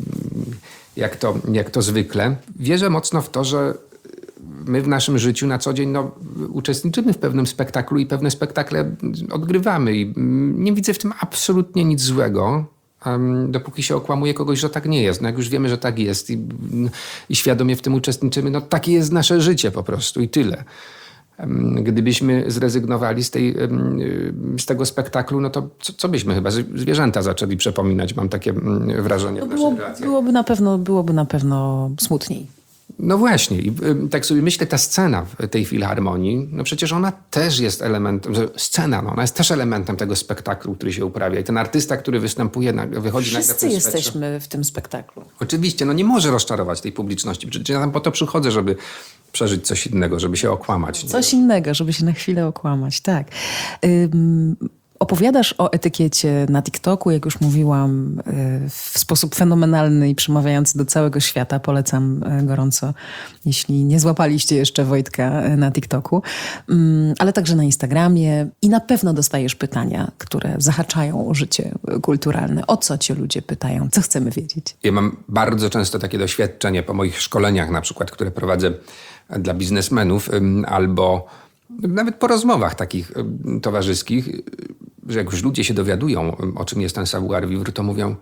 jak to, jak to zwykle. Wierzę mocno w to, że my w naszym życiu na co dzień no, uczestniczymy w pewnym spektaklu i pewne spektakle odgrywamy. I nie widzę w tym absolutnie nic złego, um, dopóki się okłamuje kogoś, że tak nie jest. No jak już wiemy, że tak jest i, i świadomie w tym uczestniczymy, no takie jest nasze życie po prostu i tyle. Um, gdybyśmy zrezygnowali z, tej, um, z tego spektaklu, no to co, co byśmy chyba zwierzęta zaczęli przypominać, mam takie um, wrażenie No w było, naszych relacjach. byłoby, na pewno, byłoby na pewno smutniej. No właśnie. I tak sobie myślę, ta scena w tej filharmonii, no przecież ona też jest elementem, scena, no ona jest też elementem tego spektaklu, który się uprawia. I ten artysta, który występuje, wychodzi nagle w Wszyscy tym jesteśmy w tym spektaklu. Oczywiście, no nie może rozczarować tej publiczności. Przecież ja tam po to przychodzę, żeby przeżyć coś innego, żeby się okłamać. Coś innego, żeby się na chwilę okłamać, tak. Ym... Opowiadasz o etykiecie na TikToku, jak już mówiłam, w sposób fenomenalny i przemawiający do całego świata. Polecam gorąco, jeśli nie złapaliście jeszcze Wojtka na TikToku, ale także na Instagramie. I na pewno dostajesz pytania, które zahaczają o życie kulturalne. O co cię ludzie pytają? Co chcemy wiedzieć? Ja mam bardzo często takie doświadczenie po moich szkoleniach, na przykład, które prowadzę dla biznesmenów, albo nawet po rozmowach takich towarzyskich, że jak już ludzie się dowiadują, o czym jest ten savoir-vivre, to mówią,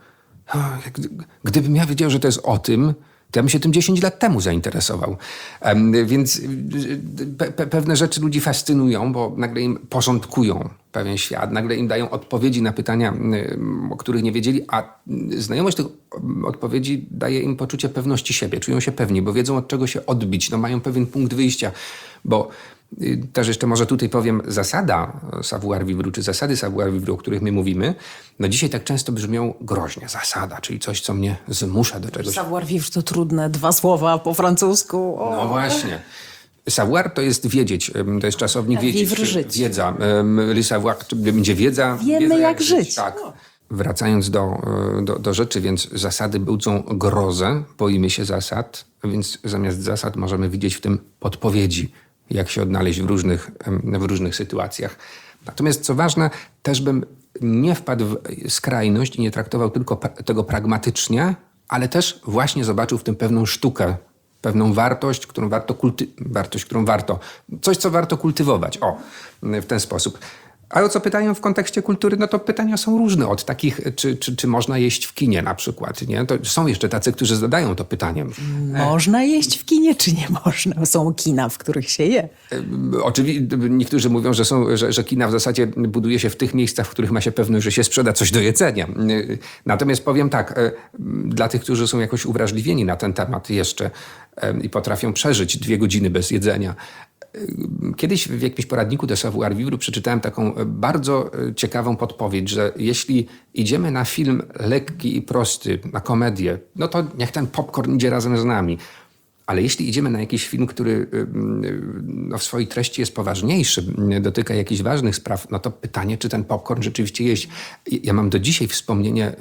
gdybym ja wiedział, że to jest o tym, to ja bym się tym dziesięć lat temu zainteresował. Um, więc pe- pe- pewne rzeczy ludzi fascynują, bo nagle im porządkują pewien świat, nagle im dają odpowiedzi na pytania, o których nie wiedzieli, a znajomość tych odpowiedzi daje im poczucie pewności siebie. Czują się pewni, bo wiedzą, od czego się odbić. No, mają pewien punkt wyjścia, bo też jeszcze może tutaj powiem, zasada savoir-vivre, czy zasady savoir-vivre, o których my mówimy, no dzisiaj tak często brzmią groźnie. Zasada, czyli coś, co mnie zmusza do czegoś. Savoir-vivre to trudne dwa słowa po francusku. O. No właśnie. Savoir to jest wiedzieć, to jest czasownik Tak, wiedzieć. vivre żyć. Wiedza. Le savoir, będzie wiedza. Wiemy, wiedza, jak żyć. Tak. Wracając do, do, do rzeczy, więc zasady budzą grozę, boimy się zasad, więc zamiast zasad możemy widzieć w tym podpowiedzi, jak się odnaleźć w różnych, w różnych sytuacjach. Natomiast co ważne, też bym nie wpadł w skrajność i nie traktował tylko pra- tego pragmatycznie, ale też właśnie zobaczył w tym pewną sztukę, pewną wartość, którą warto, kulty- wartość, którą warto, coś, co warto kultywować. O, w ten sposób. A o co pytają w kontekście kultury, no to pytania są różne. Od takich, czy, czy, czy można jeść w kinie na przykład, nie? To są jeszcze tacy, którzy zadają to pytanie. Można jeść w kinie, czy nie można? Są kina, w których się je. Oczywiście niektórzy mówią, że, są, że, że kina w zasadzie buduje się w tych miejscach, w których ma się pewność, że się sprzeda coś do jedzenia. Natomiast powiem tak, dla tych, którzy są jakoś uwrażliwieni na ten temat jeszcze i potrafią przeżyć dwie godziny bez jedzenia. Kiedyś w jakimś poradniku de savoir vivre przeczytałem taką bardzo ciekawą podpowiedź, że jeśli idziemy na film lekki i prosty, na komedię, no to niech ten popcorn idzie razem z nami. Ale jeśli idziemy na jakiś film, który no, w swojej treści jest poważniejszy, dotyka jakichś ważnych spraw, no to pytanie, czy ten popcorn rzeczywiście jeść. Ja mam do dzisiaj wspomnienie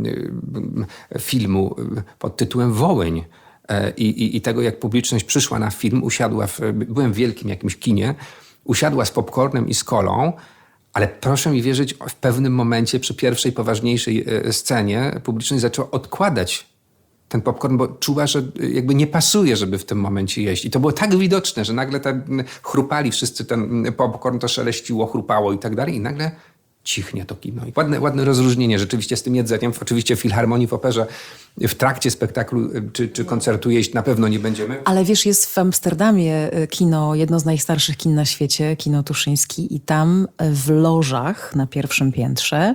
filmu pod tytułem Wołyń. I, i, I tego, jak publiczność przyszła na film, usiadła, w, byłem w wielkim jakimś kinie, usiadła z popcornem i z kolą, ale proszę mi wierzyć, w pewnym momencie przy pierwszej poważniejszej scenie publiczność zaczęła odkładać ten popcorn, bo czuła, że jakby nie pasuje, żeby w tym momencie jeść. I to było tak widoczne, że nagle tak chrupali wszyscy ten popcorn, to szeleściło, chrupało i tak dalej. I nagle cichnie to kino. I ładne, ładne rozróżnienie rzeczywiście z tym jedzeniem. Oczywiście w Filharmonii, w operze, w trakcie spektaklu czy, czy koncertu jeść na pewno nie będziemy. Ale wiesz, jest w Amsterdamie kino, jedno z najstarszych kin na świecie, kino Tuszyński, i tam w lożach na pierwszym piętrze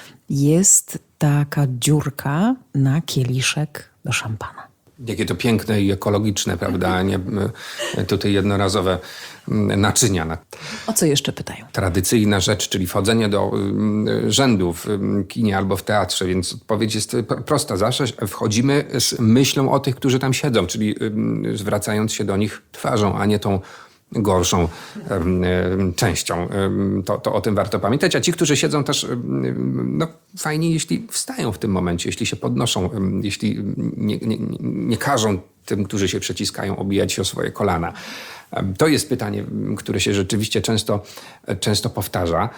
jest taka dziurka na kieliszek do szampana. Jakie to piękne i ekologiczne, prawda, a nie tutaj jednorazowe naczynia. O co jeszcze pytają? Tradycyjna rzecz, czyli wchodzenie do rzędu w kinie albo w teatrze, więc odpowiedź jest prosta. Zawsze wchodzimy z myślą o tych, którzy tam siedzą, czyli zwracając się do nich twarzą, a nie tą gorszą um, częścią. Um, to, to o tym warto pamiętać. A ci, którzy siedzą też, um, no fajnie, jeśli wstają w tym momencie, jeśli się podnoszą, um, jeśli nie, nie, nie każą tym, którzy się przeciskają, obijać się o swoje kolana. Um, to jest pytanie, które się rzeczywiście często, często powtarza.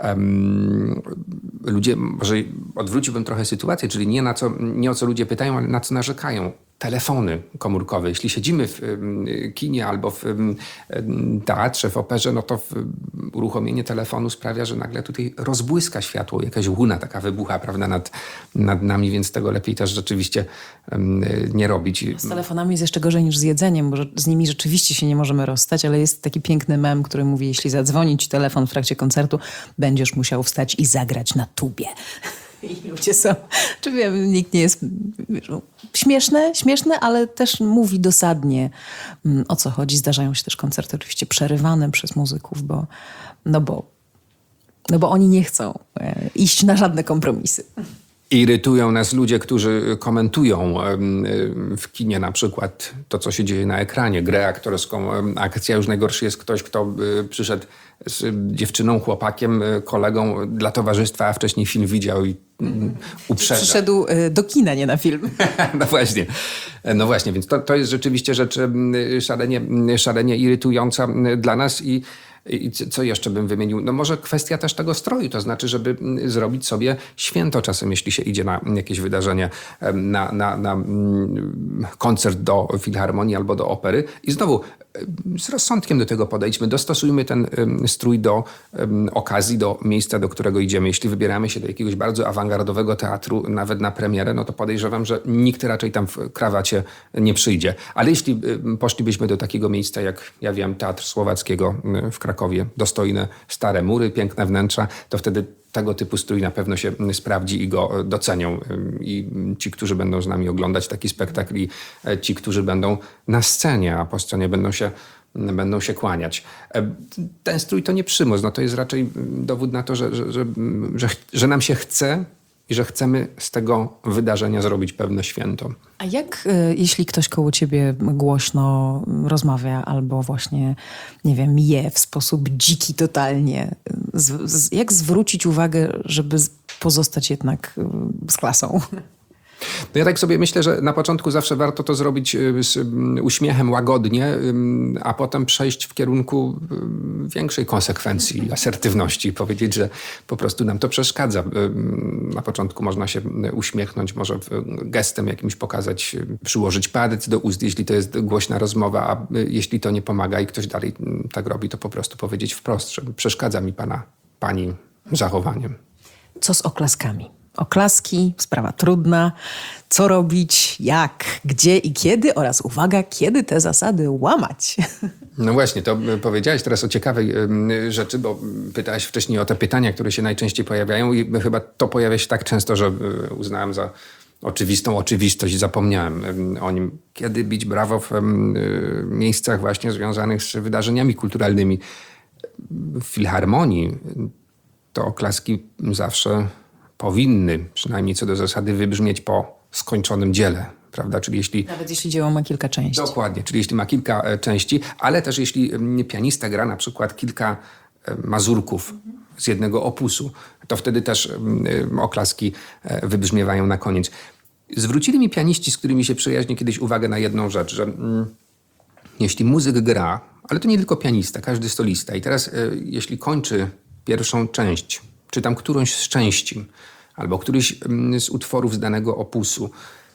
Um, ludzie, może odwróciłbym trochę sytuację, czyli nie, na co, nie o co ludzie pytają, ale na co narzekają. Telefony komórkowe. Jeśli siedzimy w kinie albo w teatrze, w operze, no to uruchomienie telefonu sprawia, że nagle tutaj rozbłyska światło, jakaś łuna taka wybucha, prawda, nad, nad nami, więc tego lepiej też rzeczywiście nie robić. Z telefonami jest jeszcze gorzej niż z jedzeniem, bo z nimi rzeczywiście się nie możemy rozstać, ale jest taki piękny mem, który mówi, jeśli zadzwoni ci telefon w trakcie koncertu, będziesz musiał wstać i zagrać na tubie. I ludzie są, czy wiem, nikt nie jest wiesz, śmieszne, śmieszne, ale też mówi dosadnie, o co chodzi. Zdarzają się też koncerty oczywiście przerywane przez muzyków, bo, no bo, no bo oni nie chcą e, iść na żadne kompromisy. Irytują nas ludzie, którzy komentują w kinie na przykład to, co się dzieje na ekranie, grę aktorską, akcja. Już najgorszy jest ktoś, kto przyszedł z dziewczyną, chłopakiem, kolegą dla towarzystwa, a wcześniej film widział i uprzedza. Przyszedł do kina, nie na film. No właśnie, no właśnie, więc to, to jest rzeczywiście rzecz szalenie, szalenie irytująca dla nas i I co jeszcze bym wymienił? No może kwestia też tego stroju, to znaczy, żeby zrobić sobie święto czasem, jeśli się idzie na jakieś wydarzenie, na, na, na koncert do filharmonii albo do opery. I znowu z rozsądkiem do tego podejdźmy, dostosujmy ten strój do okazji, do miejsca, do którego idziemy. Jeśli wybieramy się do jakiegoś bardzo awangardowego teatru, nawet na premierę, no to podejrzewam, że nikt raczej tam w krawacie nie przyjdzie. Ale jeśli poszlibyśmy do takiego miejsca, jak ja wiem, Teatr Słowackiego w Krakowie, dostojne stare mury, piękne wnętrza, to wtedy tego typu strój na pewno się sprawdzi i go docenią. I ci, którzy będą z nami oglądać taki spektakl, i ci, którzy będą na scenie, a po scenie będą się, będą się kłaniać. Ten strój to nie przymus, no to jest raczej dowód na to, że, że, że, że, że nam się chce i że chcemy z tego wydarzenia zrobić pewne święto. A jak, y, jeśli ktoś koło ciebie głośno rozmawia albo właśnie, nie wiem, je w sposób dziki totalnie, z, z, jak zwrócić uwagę, żeby z- pozostać jednak y, z klasą? No ja tak sobie myślę, że na początku zawsze warto to zrobić y, z y, uśmiechem łagodnie, y, a potem przejść w kierunku y, większej konsekwencji, asertywności. Powiedzieć, że po prostu nam to przeszkadza. Y, Na początku można się y, uśmiechnąć, może y, gestem jakimś pokazać, y, przyłożyć palec do ust, jeśli to jest głośna rozmowa, a y, jeśli to nie pomaga i ktoś dalej y, tak robi, to po prostu powiedzieć wprost, że przeszkadza mi pana, pani zachowaniem. Co z oklaskami? Oklaski, sprawa trudna. Co robić, jak, gdzie i kiedy oraz uwaga, kiedy te zasady łamać. No właśnie, to y, powiedziałeś teraz o ciekawej y, rzeczy, bo pytałeś wcześniej o te pytania, które się najczęściej pojawiają i chyba to pojawia się tak często, że y, uznałem za oczywistą oczywistość i zapomniałem y, o nim. Kiedy bić brawo w y, miejscach właśnie związanych z wydarzeniami kulturalnymi. W filharmonii to oklaski zawsze powinny, przynajmniej co do zasady, wybrzmieć po skończonym dziele, prawda? Czyli jeśli Nawet jeśli dzieło ma kilka części. Dokładnie, czyli jeśli ma kilka e, części, ale też jeśli m, pianista gra na przykład kilka e, mazurków z jednego opusu, to wtedy też m, e, oklaski e, wybrzmiewają na koniec. Zwrócili mi pianiści, z którymi się przyjaźnię, kiedyś uwagę na jedną rzecz, że mm, jeśli muzyk gra, ale to nie tylko pianista, każdy solista i teraz e, jeśli kończy pierwszą część, czy tam którąś z części, albo któryś mm, z utworów z danego opusu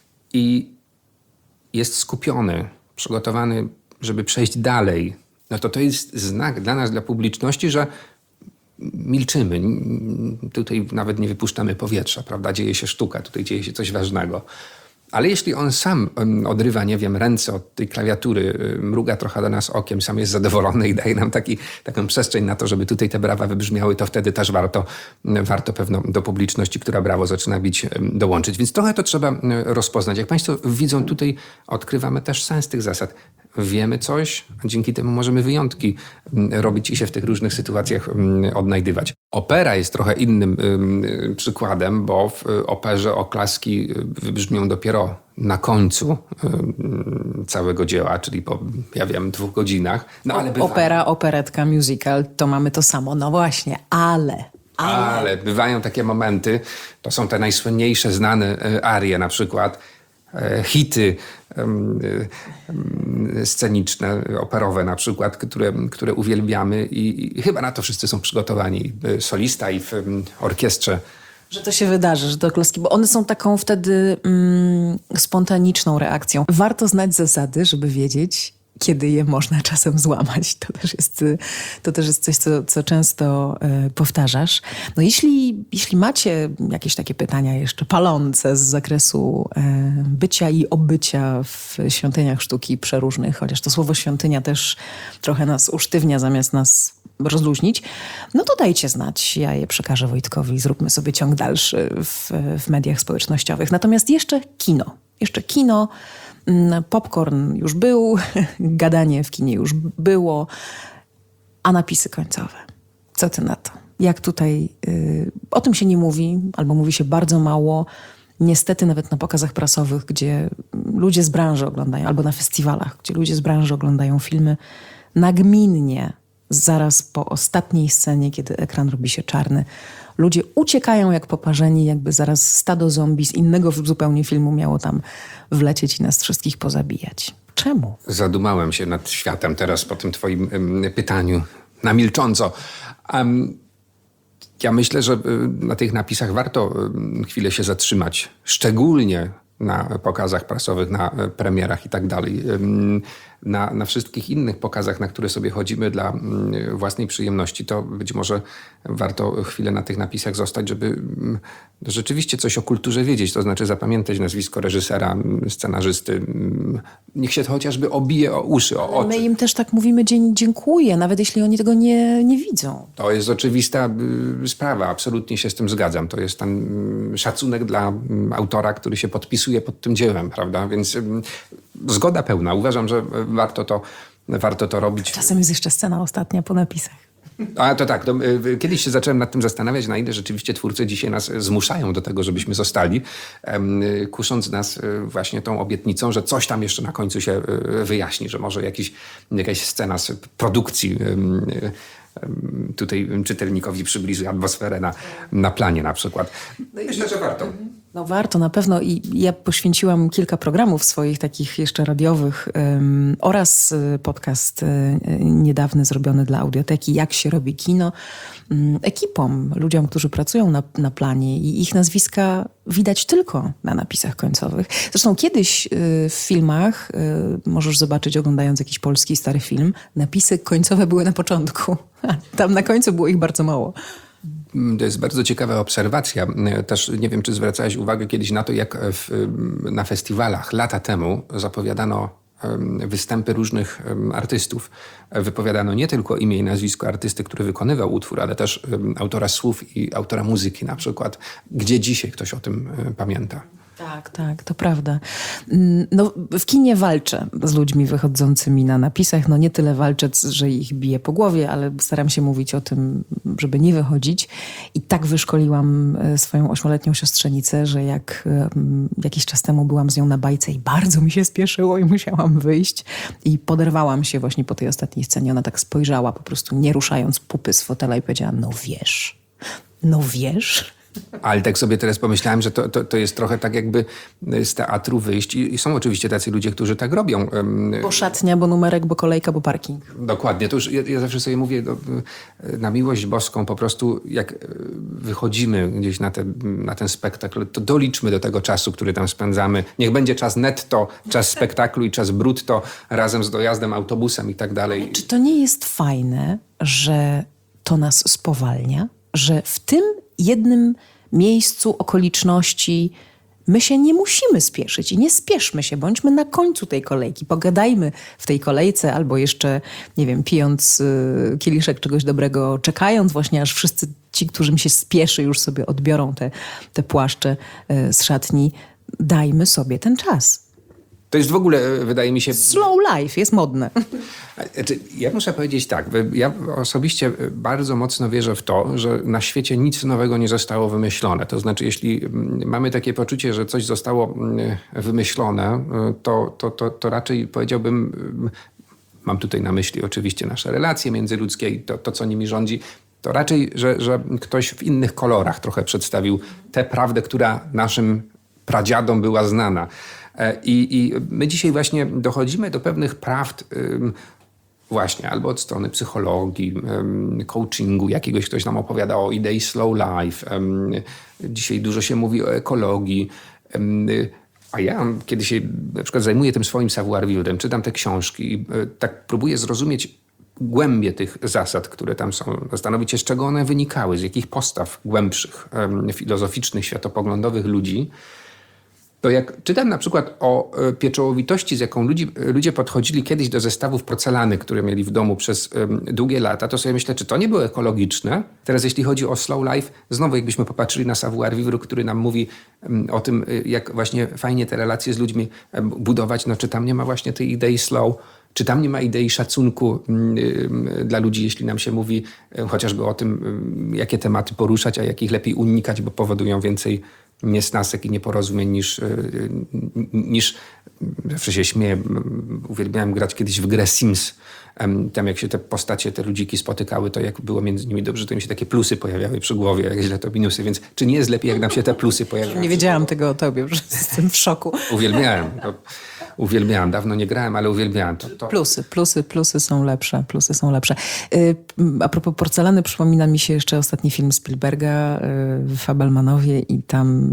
i jest skupiony, przygotowany, żeby przejść dalej, no to to jest znak dla nas, dla publiczności, że milczymy. N- Tutaj nawet nie wypuszczamy powietrza, prawda? Dzieje się sztuka, tutaj dzieje się coś ważnego. Ale jeśli on sam em, odrywa, nie wiem, ręce od tej klawiatury, y, mruga trochę do nas okiem, sam jest zadowolony i daje nam taki, taką przestrzeń na to, żeby tutaj te brawa wybrzmiały, to wtedy też warto, m, warto pewno do publiczności, która brawo zaczyna bić, em, dołączyć. Więc trochę to trzeba m, rozpoznać. Jak Państwo widzą, tutaj odkrywamy też sens tych zasad. Wiemy coś, a dzięki temu możemy wyjątki m, robić i się w tych różnych sytuacjach m, odnajdywać. Opera jest trochę innym ym, przykładem, bo w y, operze oklaski y, wybrzmią dopiero na końcu ym, całego dzieła, czyli po, ja wiem, dwóch godzinach. No, ale bywa- Opera, operetka, musical, to mamy to samo. No właśnie, ale... ale. Ale bywają takie momenty, to są te najsłynniejsze znane y, arie na przykład, e, hity em, y, em, sceniczne, operowe na przykład, które, które uwielbiamy i, i chyba na to wszyscy są przygotowani. Y, Solista i w em, orkiestrze. Że to się wydarzy, że to oklaski, bo one są taką wtedy mm, spontaniczną reakcją. Warto znać zasady, żeby wiedzieć, kiedy je można czasem złamać. To też jest, y, to też jest coś, co, co często y, powtarzasz. No jeśli, jeśli macie jakieś takie pytania jeszcze palące z zakresu y, bycia i obycia w świątyniach sztuki przeróżnych, chociaż to słowo świątynia też trochę nas usztywnia zamiast nas rozluźnić, no to dajcie znać. Ja je przekażę Wojtkowi i zróbmy sobie ciąg dalszy w, w mediach społecznościowych. Natomiast jeszcze kino. Jeszcze kino. Mm, Popcorn już był, gadanie w kinie już było, a napisy końcowe. Co ty na to? Jak tutaj... y, o tym się nie mówi, albo mówi się bardzo mało. Niestety nawet na pokazach prasowych, gdzie ludzie z branży oglądają, albo na festiwalach, gdzie ludzie z branży oglądają filmy, nagminnie zaraz po ostatniej scenie, kiedy ekran robi się czarny, ludzie uciekają jak poparzeni, jakby zaraz stado zombie z innego zupełnie filmu miało tam wlecieć i nas wszystkich pozabijać. Czemu? Zadumałem się nad światem teraz po tym twoim em, pytaniu na milcząco. Em, ja myślę, że y, na tych napisach warto y, chwilę się zatrzymać. Szczególnie na pokazach prasowych, na y, premierach i tak dalej. Ym, Na, na wszystkich innych pokazach, na które sobie chodzimy dla y, własnej przyjemności, to być może warto chwilę na tych napisach zostać, żeby y, rzeczywiście coś o kulturze wiedzieć. To znaczy zapamiętać nazwisko reżysera, y, scenarzysty. Y, niech się to chociażby obije o uszy, o oczy. My im też tak mówimy dzień dziękuję, nawet jeśli oni tego nie, nie widzą. To jest oczywista y, sprawa, absolutnie się z tym zgadzam. To jest ten y, szacunek dla y, autora, który się podpisuje pod tym dziełem, prawda? Więc y, zgoda pełna. Uważam, że warto to, warto to robić. Czasem jest jeszcze scena ostatnia po napisach. A to tak, to, y, kiedyś się zacząłem nad tym zastanawiać, na ile rzeczywiście twórcy dzisiaj nas zmuszają do tego, żebyśmy zostali, em, y, kusząc nas y, właśnie tą obietnicą, że coś tam jeszcze na końcu się y, wyjaśni, że może jakiś, jakaś scena z produkcji ym, y, ym, tutaj czytelnikowi przybliży atmosferę na, na planie na przykład. No i myślę, że warto. No warto na pewno i ja poświęciłam kilka programów swoich takich jeszcze radiowych um, oraz y, podcast y, niedawny zrobiony dla Audioteki Jak się robi kino um, ekipom, ludziom, którzy pracują na, na planie i ich nazwiska widać tylko na napisach końcowych. Zresztą kiedyś y, w filmach, y, możesz zobaczyć oglądając jakiś polski stary film, napisy końcowe były na początku, a tam na końcu było ich bardzo mało. To jest bardzo ciekawa obserwacja. Też nie wiem, czy zwracałeś uwagę kiedyś na to, jak w, na festiwalach lata temu zapowiadano występy różnych artystów. Wypowiadano nie tylko imię i nazwisko artysty, który wykonywał utwór, ale też autora słów i autora muzyki na przykład. Gdzie dzisiaj ktoś o tym pamięta? Tak, tak, to prawda. No, w kinie walczę z ludźmi wychodzącymi na napisach. No nie tyle walczę, że ich biję po głowie, ale staram się mówić o tym, żeby nie wychodzić. I tak wyszkoliłam swoją ośmioletnią siostrzenicę, że jak jakiś czas temu byłam z nią na bajce i bardzo mi się spieszyło i musiałam wyjść. I poderwałam się właśnie po tej ostatniej scenie. Ona tak spojrzała, po prostu nie ruszając pupy z fotela i powiedziała, no wiesz, no wiesz... Ale tak sobie teraz pomyślałem, że to, to, to jest trochę tak jakby z teatru wyjść i, i są oczywiście tacy ludzie, którzy tak robią. Bo szatnia, bo numerek, bo kolejka, bo parking. Dokładnie. To już ja, ja zawsze sobie mówię no, na miłość boską po prostu jak wychodzimy gdzieś na, te, na ten spektakl, to doliczmy do tego czasu, który tam spędzamy. Niech będzie czas netto, czas spektaklu i czas brutto razem z dojazdem autobusem i tak dalej. Czy to nie jest fajne, że to nas spowalnia? Że w tym jednym miejscu, okoliczności my się nie musimy spieszyć i nie spieszmy się, bądźmy na końcu tej kolejki, pogadajmy w tej kolejce albo jeszcze, nie wiem, pijąc y, kieliszek czegoś dobrego, czekając właśnie aż wszyscy ci, którym się spieszy, już sobie odbiorą te, te płaszcze y, z szatni. Dajmy sobie ten czas. To jest w ogóle, wydaje mi się... Slow life jest modne. Znaczy, ja muszę powiedzieć tak, ja osobiście bardzo mocno wierzę w to, że na świecie nic nowego nie zostało wymyślone. To znaczy, jeśli mamy takie poczucie, że coś zostało wymyślone, to, to, to, to raczej powiedziałbym, mam tutaj na myśli oczywiście nasze relacje międzyludzkie i to, to co nimi rządzi, to raczej, że, że ktoś w innych kolorach trochę przedstawił tę prawdę, która naszym pradziadom była znana. I, I my dzisiaj właśnie dochodzimy do pewnych prawd ym, właśnie albo od strony psychologii, ym, coachingu, jakiegoś ktoś nam opowiada o idei slow life. Ym, dzisiaj dużo się mówi o ekologii. Ym, a ja, kiedy się na przykład zajmuję tym swoim savoir-vivre, czytam te książki i y, tak próbuję zrozumieć głębię tych zasad, które tam są. Zastanowić się, z czego one wynikały, z jakich postaw głębszych, ym, filozoficznych, światopoglądowych ludzi. To jak czytam na przykład o pieczołowitości, z jaką ludzi, ludzie podchodzili kiedyś do zestawów porcelany, które mieli w domu przez um, długie lata, to sobie myślę, czy to nie było ekologiczne? Teraz jeśli chodzi o slow life, znowu jakbyśmy popatrzyli na savoir-vivre, który nam mówi um, o tym, jak właśnie fajnie te relacje z ludźmi um, budować, no czy tam nie ma właśnie tej idei slow, czy tam nie ma idei szacunku um, dla ludzi, jeśli nam się mówi um, chociażby o tym, um, jakie tematy poruszać, a jakich lepiej unikać, bo powodują więcej niesnasek i nieporozumień niż, niż zawsze się śmieję, uwielbiałem grać kiedyś w grę Sims. Tam jak się te postacie, te ludziki spotykały, to jak było między nimi dobrze, to im się takie plusy pojawiały przy głowie, jak źle to minusy, więc czy nie jest lepiej, jak nam się te plusy pojawiają? Nie wiedziałam tego o tobie, że jestem w szoku. Uwielbiałem. To, uwielbiałem. Dawno nie grałem, ale uwielbiałem. To, to... Plusy, plusy, plusy są lepsze, plusy są lepsze. A propos porcelany, przypomina mi się jeszcze ostatni film Spielberga, Fabelmanowie i tam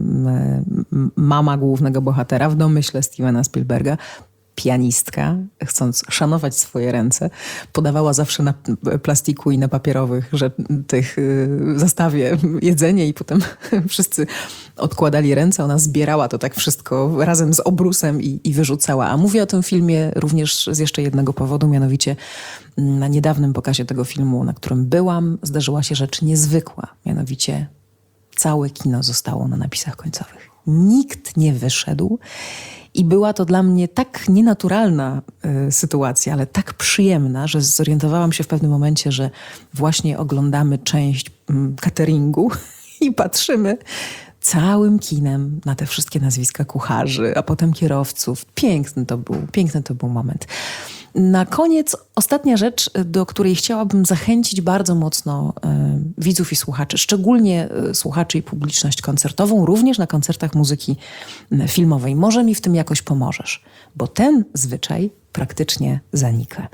mama głównego bohatera, w domyśle Stevena Spielberga, pianistka, chcąc szanować swoje ręce, podawała zawsze na plastiku i na papierowych, że tych zestawie jedzenie i potem wszyscy odkładali ręce. Ona zbierała to tak wszystko razem z obrusem i, i wyrzucała. A mówię o tym filmie również z jeszcze jednego powodu, mianowicie na niedawnym pokazie tego filmu, na którym byłam, zdarzyła się rzecz niezwykła. Mianowicie całe kino zostało na napisach końcowych. Nikt nie wyszedł i była to dla mnie tak nienaturalna y, sytuacja, ale tak przyjemna, że zorientowałam się w pewnym momencie, że właśnie oglądamy część y, cateringu i patrzymy całym kinem na te wszystkie nazwiska kucharzy, a potem kierowców. Piękny to był, piękny to był moment. Na koniec ostatnia rzecz, do której chciałabym zachęcić bardzo mocno e, widzów i słuchaczy, szczególnie e, słuchaczy i publiczność koncertową, również na koncertach muzyki e, filmowej. Może mi w tym jakoś pomożesz, bo ten zwyczaj praktycznie zanika.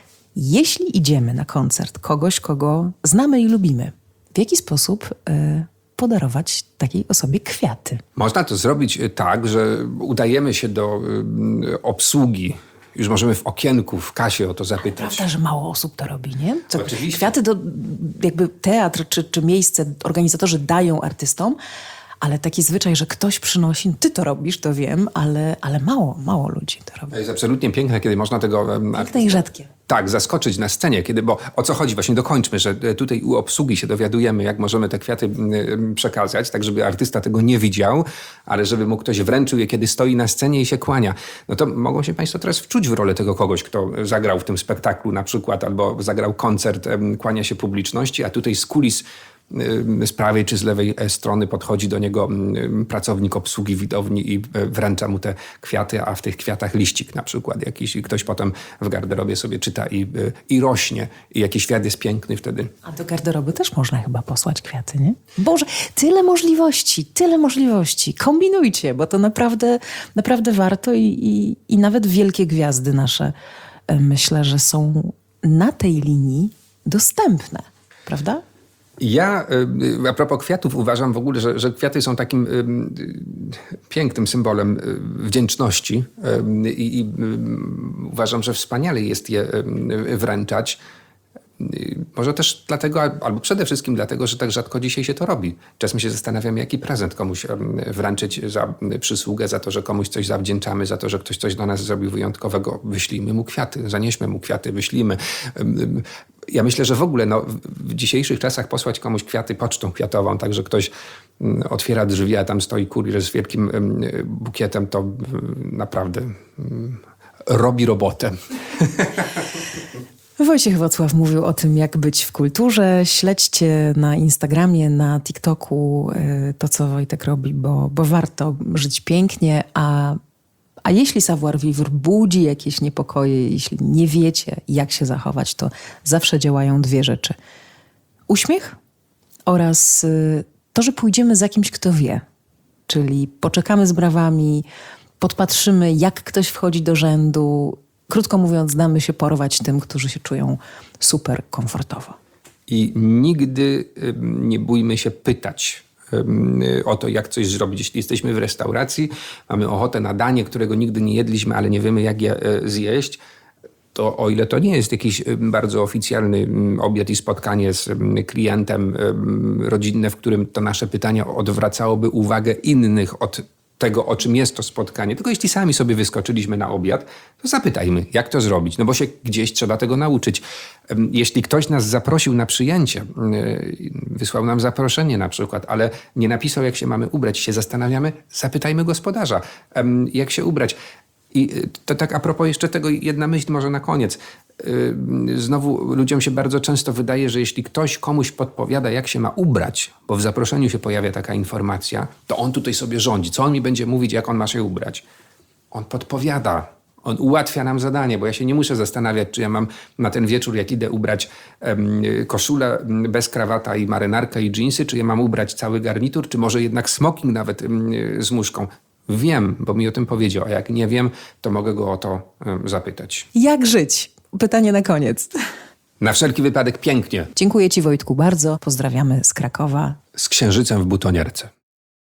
Jeśli idziemy na koncert kogoś, kogo znamy i lubimy, w jaki sposób e, podarować takiej osobie kwiaty? Można to zrobić tak, że udajemy się do y, obsługi. Już możemy w okienku, w kasie o to zapytać. Prawda, że mało osób to robi, nie? Co, Oczywiście. Kwiaty to jakby teatr czy, czy miejsce organizatorzy dają artystom, ale taki zwyczaj, że ktoś przynosi, ty to robisz, to wiem, ale, ale mało, mało ludzi to robi. To jest absolutnie piękne, kiedy można tego... em, Piękne i rzadkie. Tak, zaskoczyć na scenie, kiedy, bo o co chodzi? Właśnie dokończmy, że tutaj u obsługi się dowiadujemy, jak możemy te kwiaty y, przekazać, tak żeby artysta tego nie widział, ale żeby mu ktoś wręczył je, kiedy stoi na scenie i się kłania. No to mogą się państwo teraz wczuć w rolę tego kogoś, kto zagrał w tym spektaklu na przykład, albo zagrał koncert, y, kłania się publiczności, a tutaj z kulis z prawej czy z lewej strony podchodzi do niego pracownik obsługi widowni i wręcza mu te kwiaty, a w tych kwiatach liścik na przykład jakiś i ktoś potem w garderobie sobie czyta i, i rośnie i jaki świat jest piękny wtedy. A do garderoby też można chyba posłać kwiaty, nie? Boże, tyle możliwości, tyle możliwości. Kombinujcie, bo to naprawdę, naprawdę warto i, i, i nawet wielkie gwiazdy nasze myślę, że są na tej linii dostępne, prawda? Ja a propos kwiatów uważam w ogóle, że, że kwiaty są takim y, pięknym symbolem wdzięczności y, i y, uważam, że wspaniale jest je y, wręczać. Może też dlatego, albo przede wszystkim dlatego, że tak rzadko dzisiaj się to robi. Czasem się zastanawiam, jaki prezent komuś wręczyć za przysługę, za to, że komuś coś zawdzięczamy, za to, że ktoś coś dla nas zrobił wyjątkowego. Wyślijmy mu kwiaty, zanieśmy mu kwiaty, wyślijmy. Ja myślę, że w ogóle no, w dzisiejszych czasach posłać komuś kwiaty pocztą kwiatową, tak, że ktoś otwiera drzwi, a tam stoi kurier z wielkim bukietem, to naprawdę robi robotę. Wojciech Wocław mówił o tym, jak być w kulturze. Śledźcie na Instagramie, na TikToku to, co Wojtek robi, bo, bo warto żyć pięknie, a, a jeśli savoir-vivre budzi jakieś niepokoje, jeśli nie wiecie, jak się zachować, to zawsze działają dwie rzeczy. Uśmiech oraz to, że pójdziemy za kimś, kto wie. Czyli poczekamy z brawami, podpatrzymy, jak ktoś wchodzi do rzędu. Krótko mówiąc, damy się porwać tym, którzy się czują super komfortowo. I nigdy nie bójmy się pytać o to, jak coś zrobić. Jeśli jesteśmy w restauracji, mamy ochotę na danie, którego nigdy nie jedliśmy, ale nie wiemy, jak je zjeść, to o ile to nie jest jakiś bardzo oficjalny obiad i spotkanie z klientem rodzinne, w którym to nasze pytanie odwracałoby uwagę innych od tego, o czym jest to spotkanie. Tylko jeśli sami sobie wyskoczyliśmy na obiad, to zapytajmy, jak to zrobić. No bo się gdzieś trzeba tego nauczyć. Jeśli ktoś nas zaprosił na przyjęcie, wysłał nam zaproszenie na przykład, ale nie napisał, jak się mamy ubrać, się zastanawiamy, zapytajmy gospodarza, jak się ubrać. I to tak a propos jeszcze tego, jedna myśl może na koniec. Znowu ludziom się bardzo często wydaje, że jeśli ktoś komuś podpowiada, jak się ma ubrać, bo w zaproszeniu się pojawia taka informacja, to on tutaj sobie rządzi. Co on mi będzie mówić, jak on ma się ubrać? On podpowiada. On ułatwia nam zadanie, bo ja się nie muszę zastanawiać, czy ja mam na ten wieczór, jak idę, ubrać um, koszulę bez krawata i marynarkę i dżinsy, czy ja mam ubrać cały garnitur, czy może jednak smoking nawet um, z muszką. Wiem, bo mi o tym powiedział, a jak nie wiem, to mogę go o to um, zapytać. Jak żyć? Pytanie na koniec. Na wszelki wypadek pięknie. Dziękuję ci, Wojtku, bardzo. Pozdrawiamy z Krakowa. Z księżycem w butonierce.